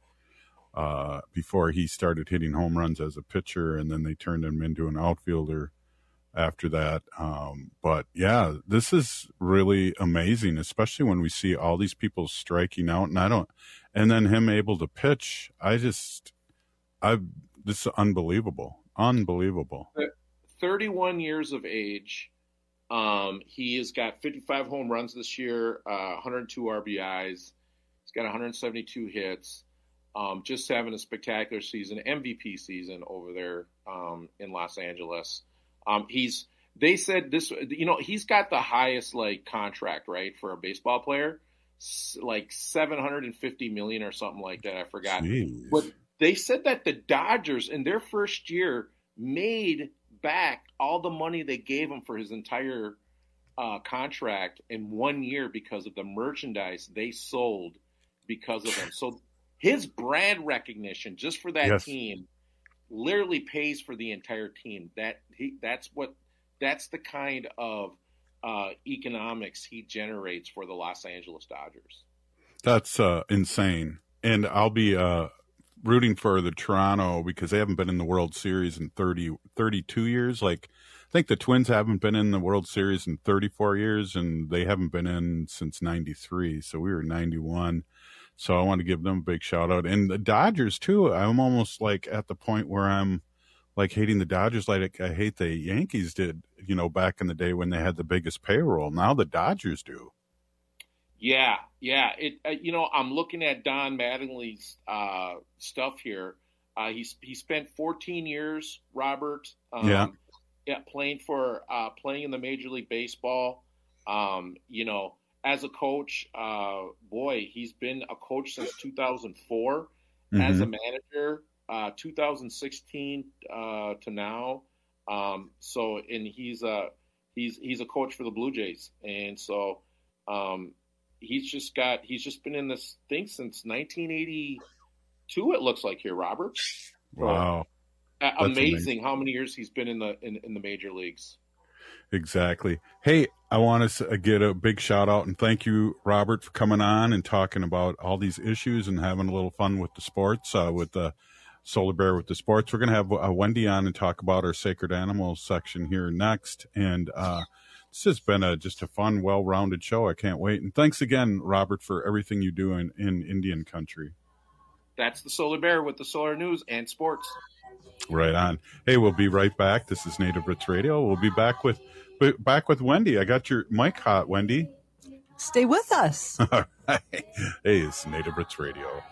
uh, before he started hitting home runs as a pitcher. And then they turned him into an outfielder after that. Um, but, yeah, this is really amazing, especially when we see all these people striking out. And I don't – and then him able to pitch. I just – I this is unbelievable. Unbelievable. thirty-one years of age. Um, he has got fifty-five home runs this year, uh, one hundred two R B Is. He's got one hundred seventy-two hits. Um, just having a spectacular season, M V P season over there um, in Los Angeles. Um, he's they said this, you know, he's got the highest like contract, right, for a baseball player, S- like seven hundred fifty million or something like that. I forgot. Jeez. But they said that the Dodgers in their first year made back all the money they gave him for his entire uh, contract in one year because of the merchandise they sold because of him. So his brand recognition just for that Yes. team literally pays for the entire team. That he, that's what that's the kind of uh, economics he generates for the Los Angeles Dodgers. That's uh, insane. And I'll be uh, rooting for the Toronto because they haven't been in the World Series in thirty, thirty-two years. Like, I think the Twins haven't been in the World Series in thirty-four years, and they haven't been in since ninety-three. So we were ninety-one. So I want to give them a big shout out. And the Dodgers, too. I'm almost like at the point where I'm like hating the Dodgers like I hate the Yankees did, you know, back in the day when they had the biggest payroll. Now the Dodgers do. Yeah, yeah. It uh, you know, I'm looking at Don Mattingly's uh, stuff here. Uh, he's he spent fourteen years, Robert. Um, Yeah. yeah, playing for uh, playing in the Major League Baseball. Um, you know, as a coach, uh, boy, he's been a coach since two thousand four. As a Mhm. manager, uh, two thousand sixteen uh, to now. Um, so, and he's a he's he's a coach for the Blue Jays, and so. Um, He's just got. He's just been in this thing since nineteen eighty-two. It looks like here, Robert. Wow, Uh, That's amazing, amazing. how many years he's been in the in, in the major leagues. exactly. Hey, I want to get a big shout out and thank you, Robert, for coming on and talking about all these issues and having a little fun with the sports, uh, with the Solar Bear with the sports. We're going to have uh, Wendy on and talk about our sacred animals section here next. And uh, this has been a just a fun, well-rounded show. I can't wait. And thanks again, Robert, for everything you do in, in Indian country. That's the Solar Bear with the Solar News and Sports. Right on. Hey, we'll be right back. This is Native Roots Radio. We'll be back with b- back with Wendy. I got your mic hot, Wendy. Stay with us. All right. Hey, it's Native Roots Radio.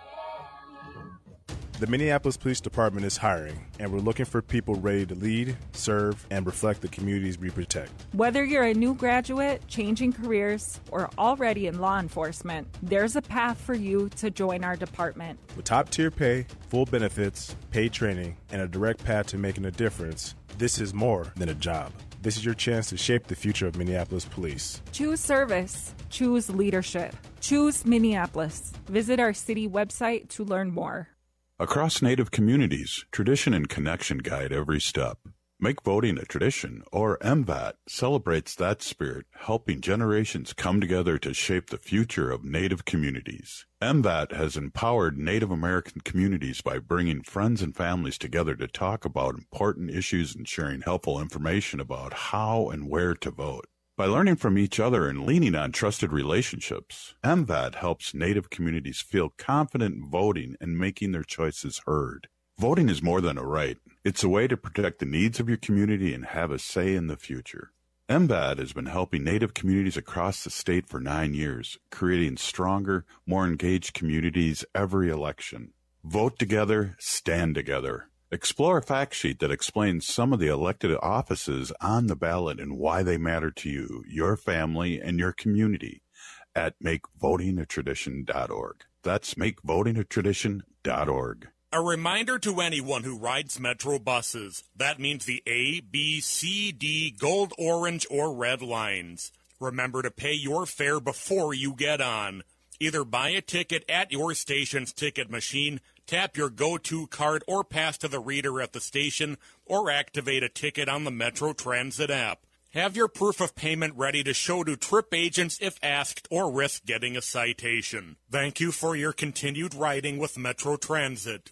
The Minneapolis Police Department is hiring, and we're looking for people ready to lead, serve, and reflect the communities we protect. Whether you're a new graduate, changing careers, or already in law enforcement, there's a path for you to join our department. With top-tier pay, full benefits, paid training, and a direct path to making a difference, this is more than a job. This is your chance to shape the future of Minneapolis Police. Choose service. Choose leadership. Choose Minneapolis. Visit our city website to learn more. Across Native communities, tradition and connection guide every step. Make voting a tradition, or M V A T celebrates that spirit, helping generations come together to shape the future of Native communities. M V A T has empowered Native American communities by bringing friends and families together to talk about important issues and sharing helpful information about how and where to vote. By learning from each other and leaning on trusted relationships, M V A T helps Native communities feel confident voting and making their choices heard. Voting is more than a right. It's a way to protect the needs of your community and have a say in the future. M V A T has been helping Native communities across the state for nine years, creating stronger, more engaged communities every election. Vote together, stand together. Explore a fact sheet that explains some of the elected offices on the ballot and why they matter to you, your family, and your community at make voting a tradition dot org. That's make voting a tradition dot org. A reminder to anyone who rides Metro buses. That means the A, B, C, D, gold, orange, or red lines. Remember to pay your fare before you get on. Either buy a ticket at your station's ticket machine, tap your go-to card or pass to the reader at the station, or activate a ticket on the Metro Transit app. Have your proof of payment ready to show to trip agents if asked or risk getting a citation. Thank you for your continued riding with Metro Transit.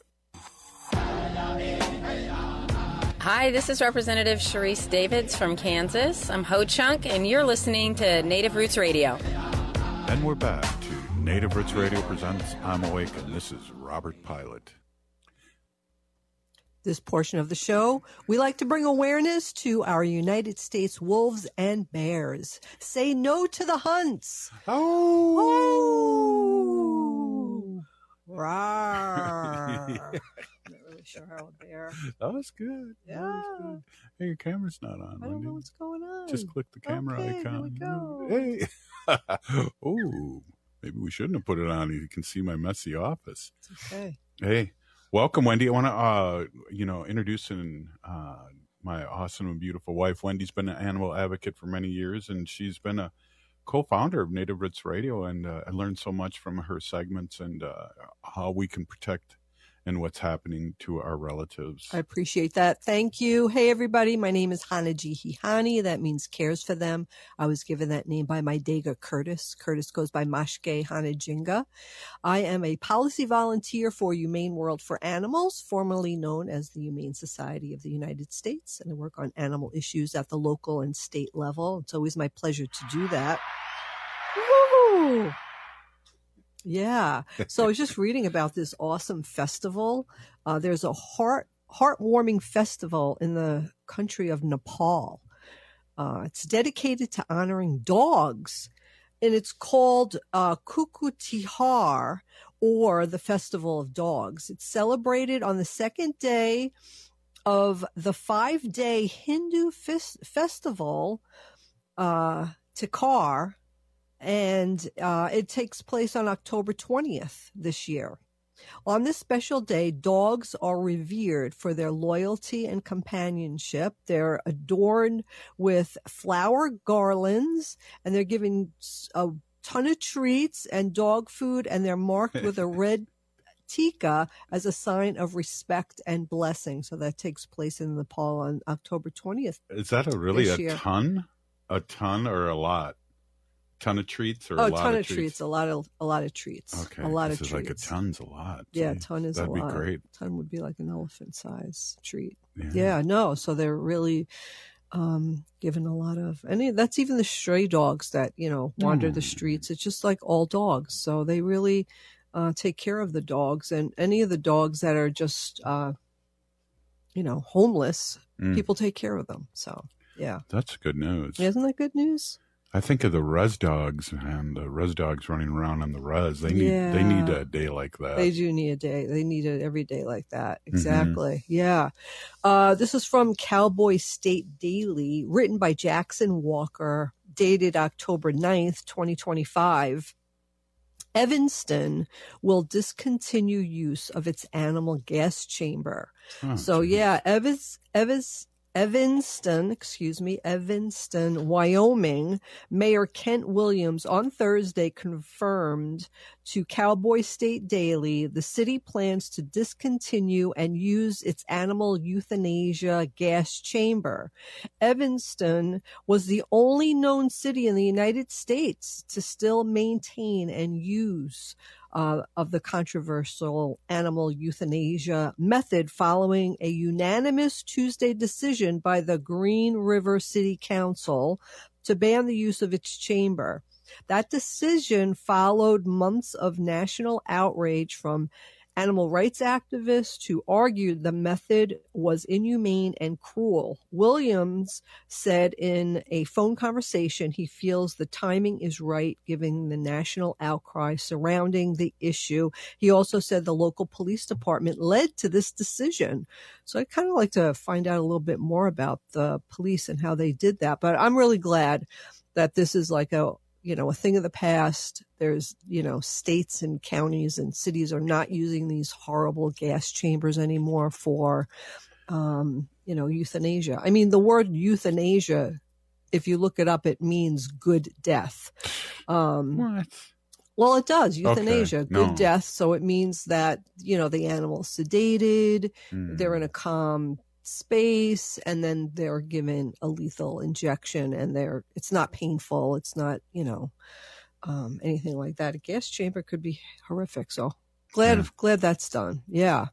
Hi, this is Representative Sharice Davids from Kansas. I'm Ho Chunk, and you're listening to Native Roots Radio. And we're back to Native Roots Radio presents I'm Awake, and this is Robert Pilot. This portion of the show, we like to bring awareness to our United States wolves and bears. Say no to the hunts. Oh. Oh. Rawr. show how a bear. That was good. Yeah. That was good. Hey, your camera's not on. I don't know what's going on. Just click the camera okay, icon. Here we go. Hey. Oh, maybe we shouldn't have put it on. You can see my messy office. It's okay. Hey, welcome, Wendy. I want to, uh, you know, introduce and uh, my awesome and beautiful wife. Wendy's been an animal advocate for many years, and she's been a co-founder of Native Roots Radio, and uh, I learned so much from her segments and uh, how we can protect and what's happening to our relatives. I appreciate that. Thank you. Hey, everybody. My name is Hanajihihani. That means cares for them. I was given that name by my Dega Curtis. Curtis goes by Mashke Hanajinga. I am a policy volunteer for Humane World for Animals, formerly known as the Humane Society of the United States, and I work on animal issues at the local and state level. It's always my pleasure to do that. Woo! Yeah. So I was just reading about this awesome festival. Uh, there's a heart heartwarming festival in the country of Nepal. Uh, it's dedicated to honoring dogs, and it's called uh, Kuku Tihar, or the Festival of Dogs. It's celebrated on the second day of the five-day Hindu fes- festival, uh, Tikar, and uh, it takes place on October twentieth this year. On this special day, dogs are revered for their loyalty and companionship. They're adorned with flower garlands, and they're given a ton of treats and dog food, and they're marked with a red tika as a sign of respect and blessing. So that takes place in Nepal on October twentieth. Is that a really a year. ton? A ton or a lot? Ton of treats or oh, a a lot ton of of treats? treats? A lot of a lot of treats. Okay, a lot this of is treats. like a ton's a lot. Yeah, See? ton is That'd a be lot. great. Ton would be like an elephant size treat. Yeah. Yeah, no. So they're really um, given a lot of, and that's even the stray dogs that you know wander Oh. the streets. It's just like all dogs. So they really uh, take care of the dogs, and any of the dogs that are just uh, you know homeless, Mm. people take care of them. So yeah, That's good news. isn't that good news? I think of the res dogs and the res dogs running around on the res. They need they need Yeah. a day like that. They do need a day. They need it every day like that. Mm-hmm. Exactly. Yeah. Uh, this is from Cowboy State Daily, written by Jackson Walker, dated October ninth, twenty twenty-five. Evanston will discontinue use of its animal gas chamber. Oh, so geez. yeah, Evans, Evans, Evanston, excuse me, Evanston, Wyoming, Mayor Kent Williams on Thursday confirmed to Cowboy State Daily the city plans to discontinue and use its animal euthanasia gas chamber. Evanston was the only known city in the United States to still maintain and use Uh, of the controversial animal euthanasia method following a unanimous Tuesday decision by the Green River City Council to ban the use of its chamber. That decision followed months of national outrage from animal rights activists who argued the method was inhumane and cruel. Williams said in a phone conversation he feels the timing is right given the national outcry surrounding the issue. He also said the local police department led to this decision. So I'd kind of like to find out a little bit more about the police and how they did that. But I'm really glad that this is like a you know, a thing of the past. There's, you know, states and counties and cities are not using these horrible gas chambers anymore for, um, you know, euthanasia. I mean, the word euthanasia, if you look it up, it means good death. Um, what? Well, it does. Euthanasia, Okay, good no. death. So it means that, you know, the animal's sedated, Mm. they're in a calm space, and then they're given a lethal injection, and they're it's not painful. It's not, you know, um, anything like that. A gas chamber could be horrific. So glad, Yeah. glad that's done. Yeah.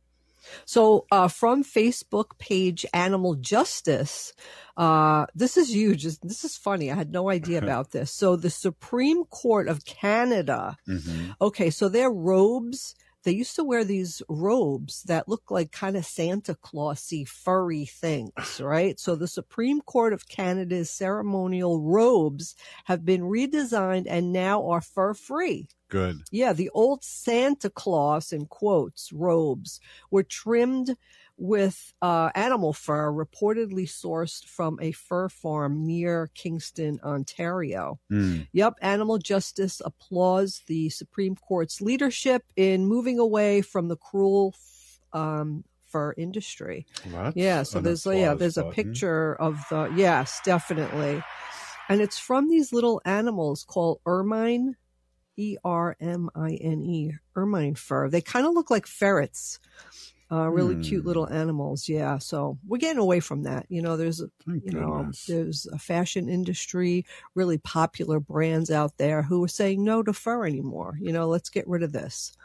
So uh, from Facebook page Animal Justice, uh, this is huge. This is funny. I had no idea about this. So the Supreme Court of Canada. Mhm. Okay, so their robes, they used to wear these robes that look like kind of Santa Clausy furry things, right? So the Supreme Court of Canada's ceremonial robes have been redesigned and now are fur free. Good. Yeah, the old Santa Claus, in quotes, robes were trimmed with uh, animal fur reportedly sourced from a fur farm near Kingston, Ontario. Mm. Yep, Animal Justice applauds the Supreme Court's leadership in moving away from the cruel um, fur industry. Well, that's yeah, so an there's yeah, applause there's a button. picture of the yes, definitely, and it's from these little animals called ermine. E R M I N E, ermine fur. They kind of look like ferrets. Uh, really Hmm. cute little animals. Yeah. So we're getting away from that. You know, there's, a, Thank you know, goodness. there's a fashion industry, really popular brands out there who are saying no to fur anymore. You know, let's get rid of this.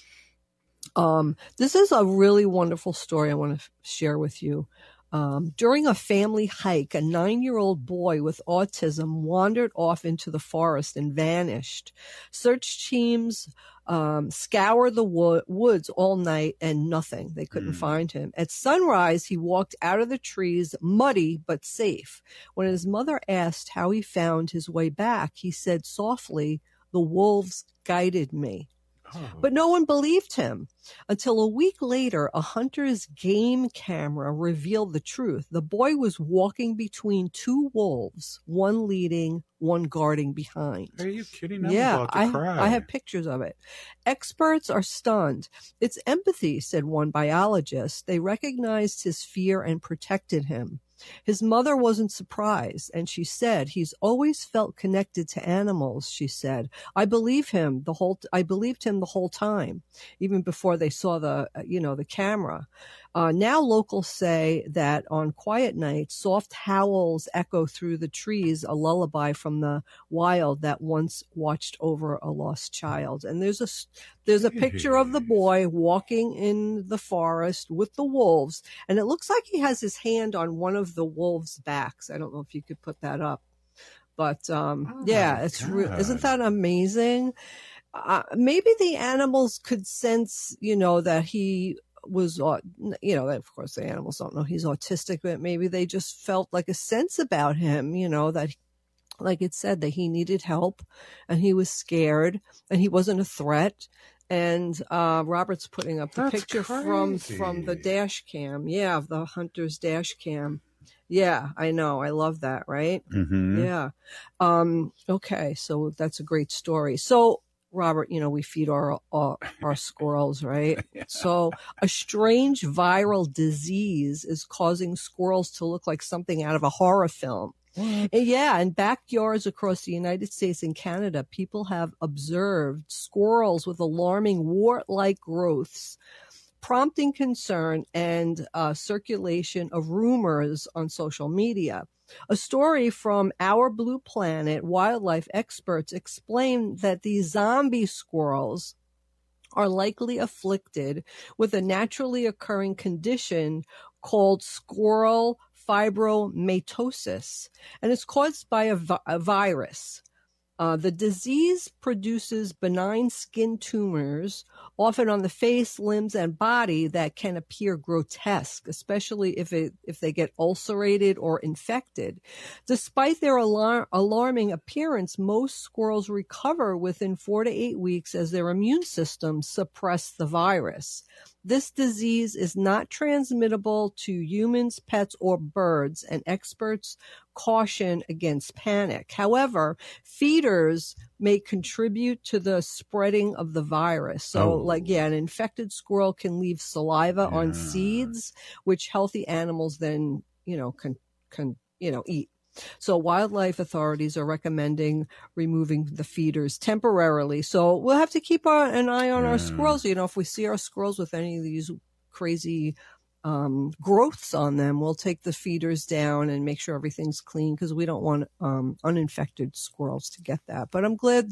Um, this is a really wonderful story I want to share with you. Um, during a family hike, a nine-year-old boy with autism wandered off into the forest and vanished. Search teams um, scoured the wo- woods all night and nothing. They couldn't Mm. find him. At sunrise, he walked out of the trees, muddy but safe. When his mother asked how he found his way back, he said softly, "The wolves guided me." But no one believed him until a week later, a hunter's game camera revealed the truth. The boy was walking between two wolves, one leading, one guarding behind. Are you kidding? I'm Yeah, about to I, cry. I have pictures of it. Experts are stunned. It's empathy, said one biologist. They recognized his fear and protected him. His mother wasn't surprised, and she said, "He's always felt connected to animals," she said. I believe him the whole, I believed him the whole time, even before they saw the, uh, you know, the camera. Uh, now locals say that on quiet nights, soft howls echo through the trees, a lullaby from the wild that once watched over a lost child. And there's a, there's a picture of the boy walking in the forest with the wolves, and it looks like he has his hand on one of the wolves' backs. I don't know if you could put that up, but um, Oh yeah, my it's re- God. isn't that amazing? Uh, maybe the animals could sense, you know, that he was, au- you know, of course the animals don't know he's autistic, but maybe they just felt like a sense about him, you know, that, like it said, that he needed help and he was scared and he wasn't a threat. And uh, Robert's putting up the That's picture from crazy. from the dash cam. Yeah, of the hunter's dash cam. Yeah, I know. I love that, right? Mhm. Yeah. Um, okay, so that's a great story. So, Robert, you know, we feed our our, our squirrels, right? So a strange viral disease is causing squirrels to look like something out of a horror film. And yeah, in backyards across the United States and Canada, people have observed squirrels with alarming wart-like growths, prompting concern and uh, circulation of rumors on social media. A story from Our Blue Planet wildlife experts explain that these zombie squirrels are likely afflicted with a naturally occurring condition called squirrel fibromatosis, and it's caused by a, vi- a virus. Uh, the disease produces benign skin tumors, often on the face, limbs, and body, that can appear grotesque, especially if it if they get ulcerated or infected. Despite their alar- alarming appearance, most squirrels recover within four to eight weeks as their immune systems suppress the virus. This disease is not transmittable to humans, pets, or birds, and experts caution against panic. However, feeders may contribute to the spreading of the virus. So, Oh. like, yeah, an infected squirrel can leave saliva on Yeah. seeds, which healthy animals then, you know, can, can, you know, eat. So wildlife authorities are recommending removing the feeders temporarily. So we'll have to keep our, an eye on our Yeah. squirrels. You know, if we see our squirrels with any of these crazy um, growths on them, we'll take the feeders down and make sure everything's clean, because we don't want um, uninfected squirrels to get that. But I'm glad.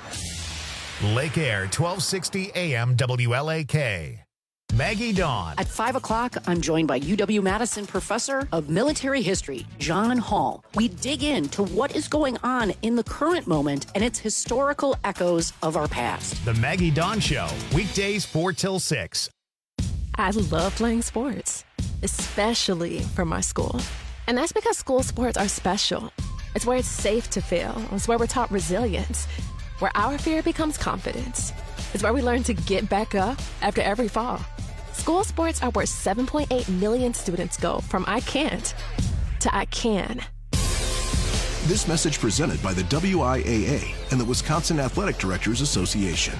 Lake Air, twelve sixty A M W L A K. Maggie Dawn. At five o'clock, I'm joined by U W-Madison Professor of Military History, John Hall. We dig into what is going on in the current moment and its historical echoes of our past. The Maggie Dawn Show, weekdays four till six. I love playing sports, especially for my school. And that's because school sports are special. It's where it's safe to fail. It's where we're taught resilience, where our fear becomes confidence. It's where we learn to get back up after every fall. School sports are where seven point eight million students go from I can't to I can. This message presented by the W I A A and the Wisconsin Athletic Directors Association.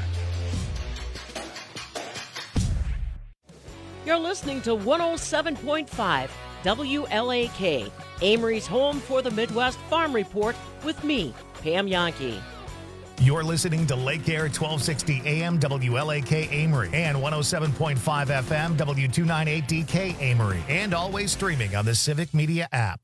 You're listening to one oh seven point five W L A K, Amory's home for the Midwest Farm Report with me, Pam Yankee. You're listening to Lake Air twelve sixty A M W L A K Amory and one oh seven point five F M W two ninety-eight D K Amory, and always streaming on the Civic Media app.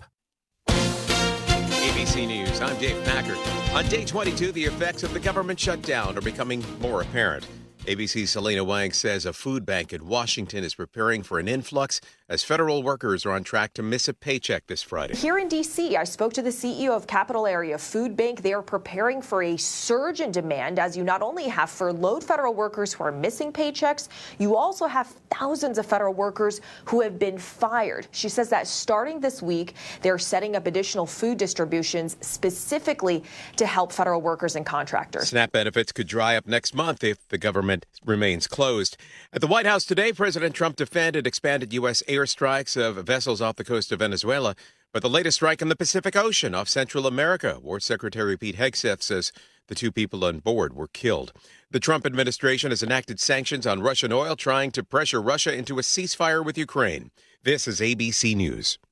A B C News, I'm Dave Packard. On day twenty-two, the effects of the government shutdown are becoming more apparent. A B C's Selena Wang says a food bank in Washington is preparing for an influx as federal workers are on track to miss a paycheck this Friday. Here in D C, I spoke to the C E O of Capital Area Food Bank. They are preparing for a surge in demand, as you not only have furloughed federal workers who are missing paychecks, you also have thousands of federal workers who have been fired. She says that starting this week, they're setting up additional food distributions specifically to help federal workers and contractors. SNAP benefits could dry up next month if the government remains closed. At the White House today, President Trump defended expanded U S airstrikes of vessels off the coast of Venezuela, but the latest strike in the Pacific Ocean off Central America. War Secretary Pete Hegseth says the two people on board were killed. The Trump administration has enacted sanctions on Russian oil, trying to pressure Russia into a ceasefire with Ukraine. This is A B C News.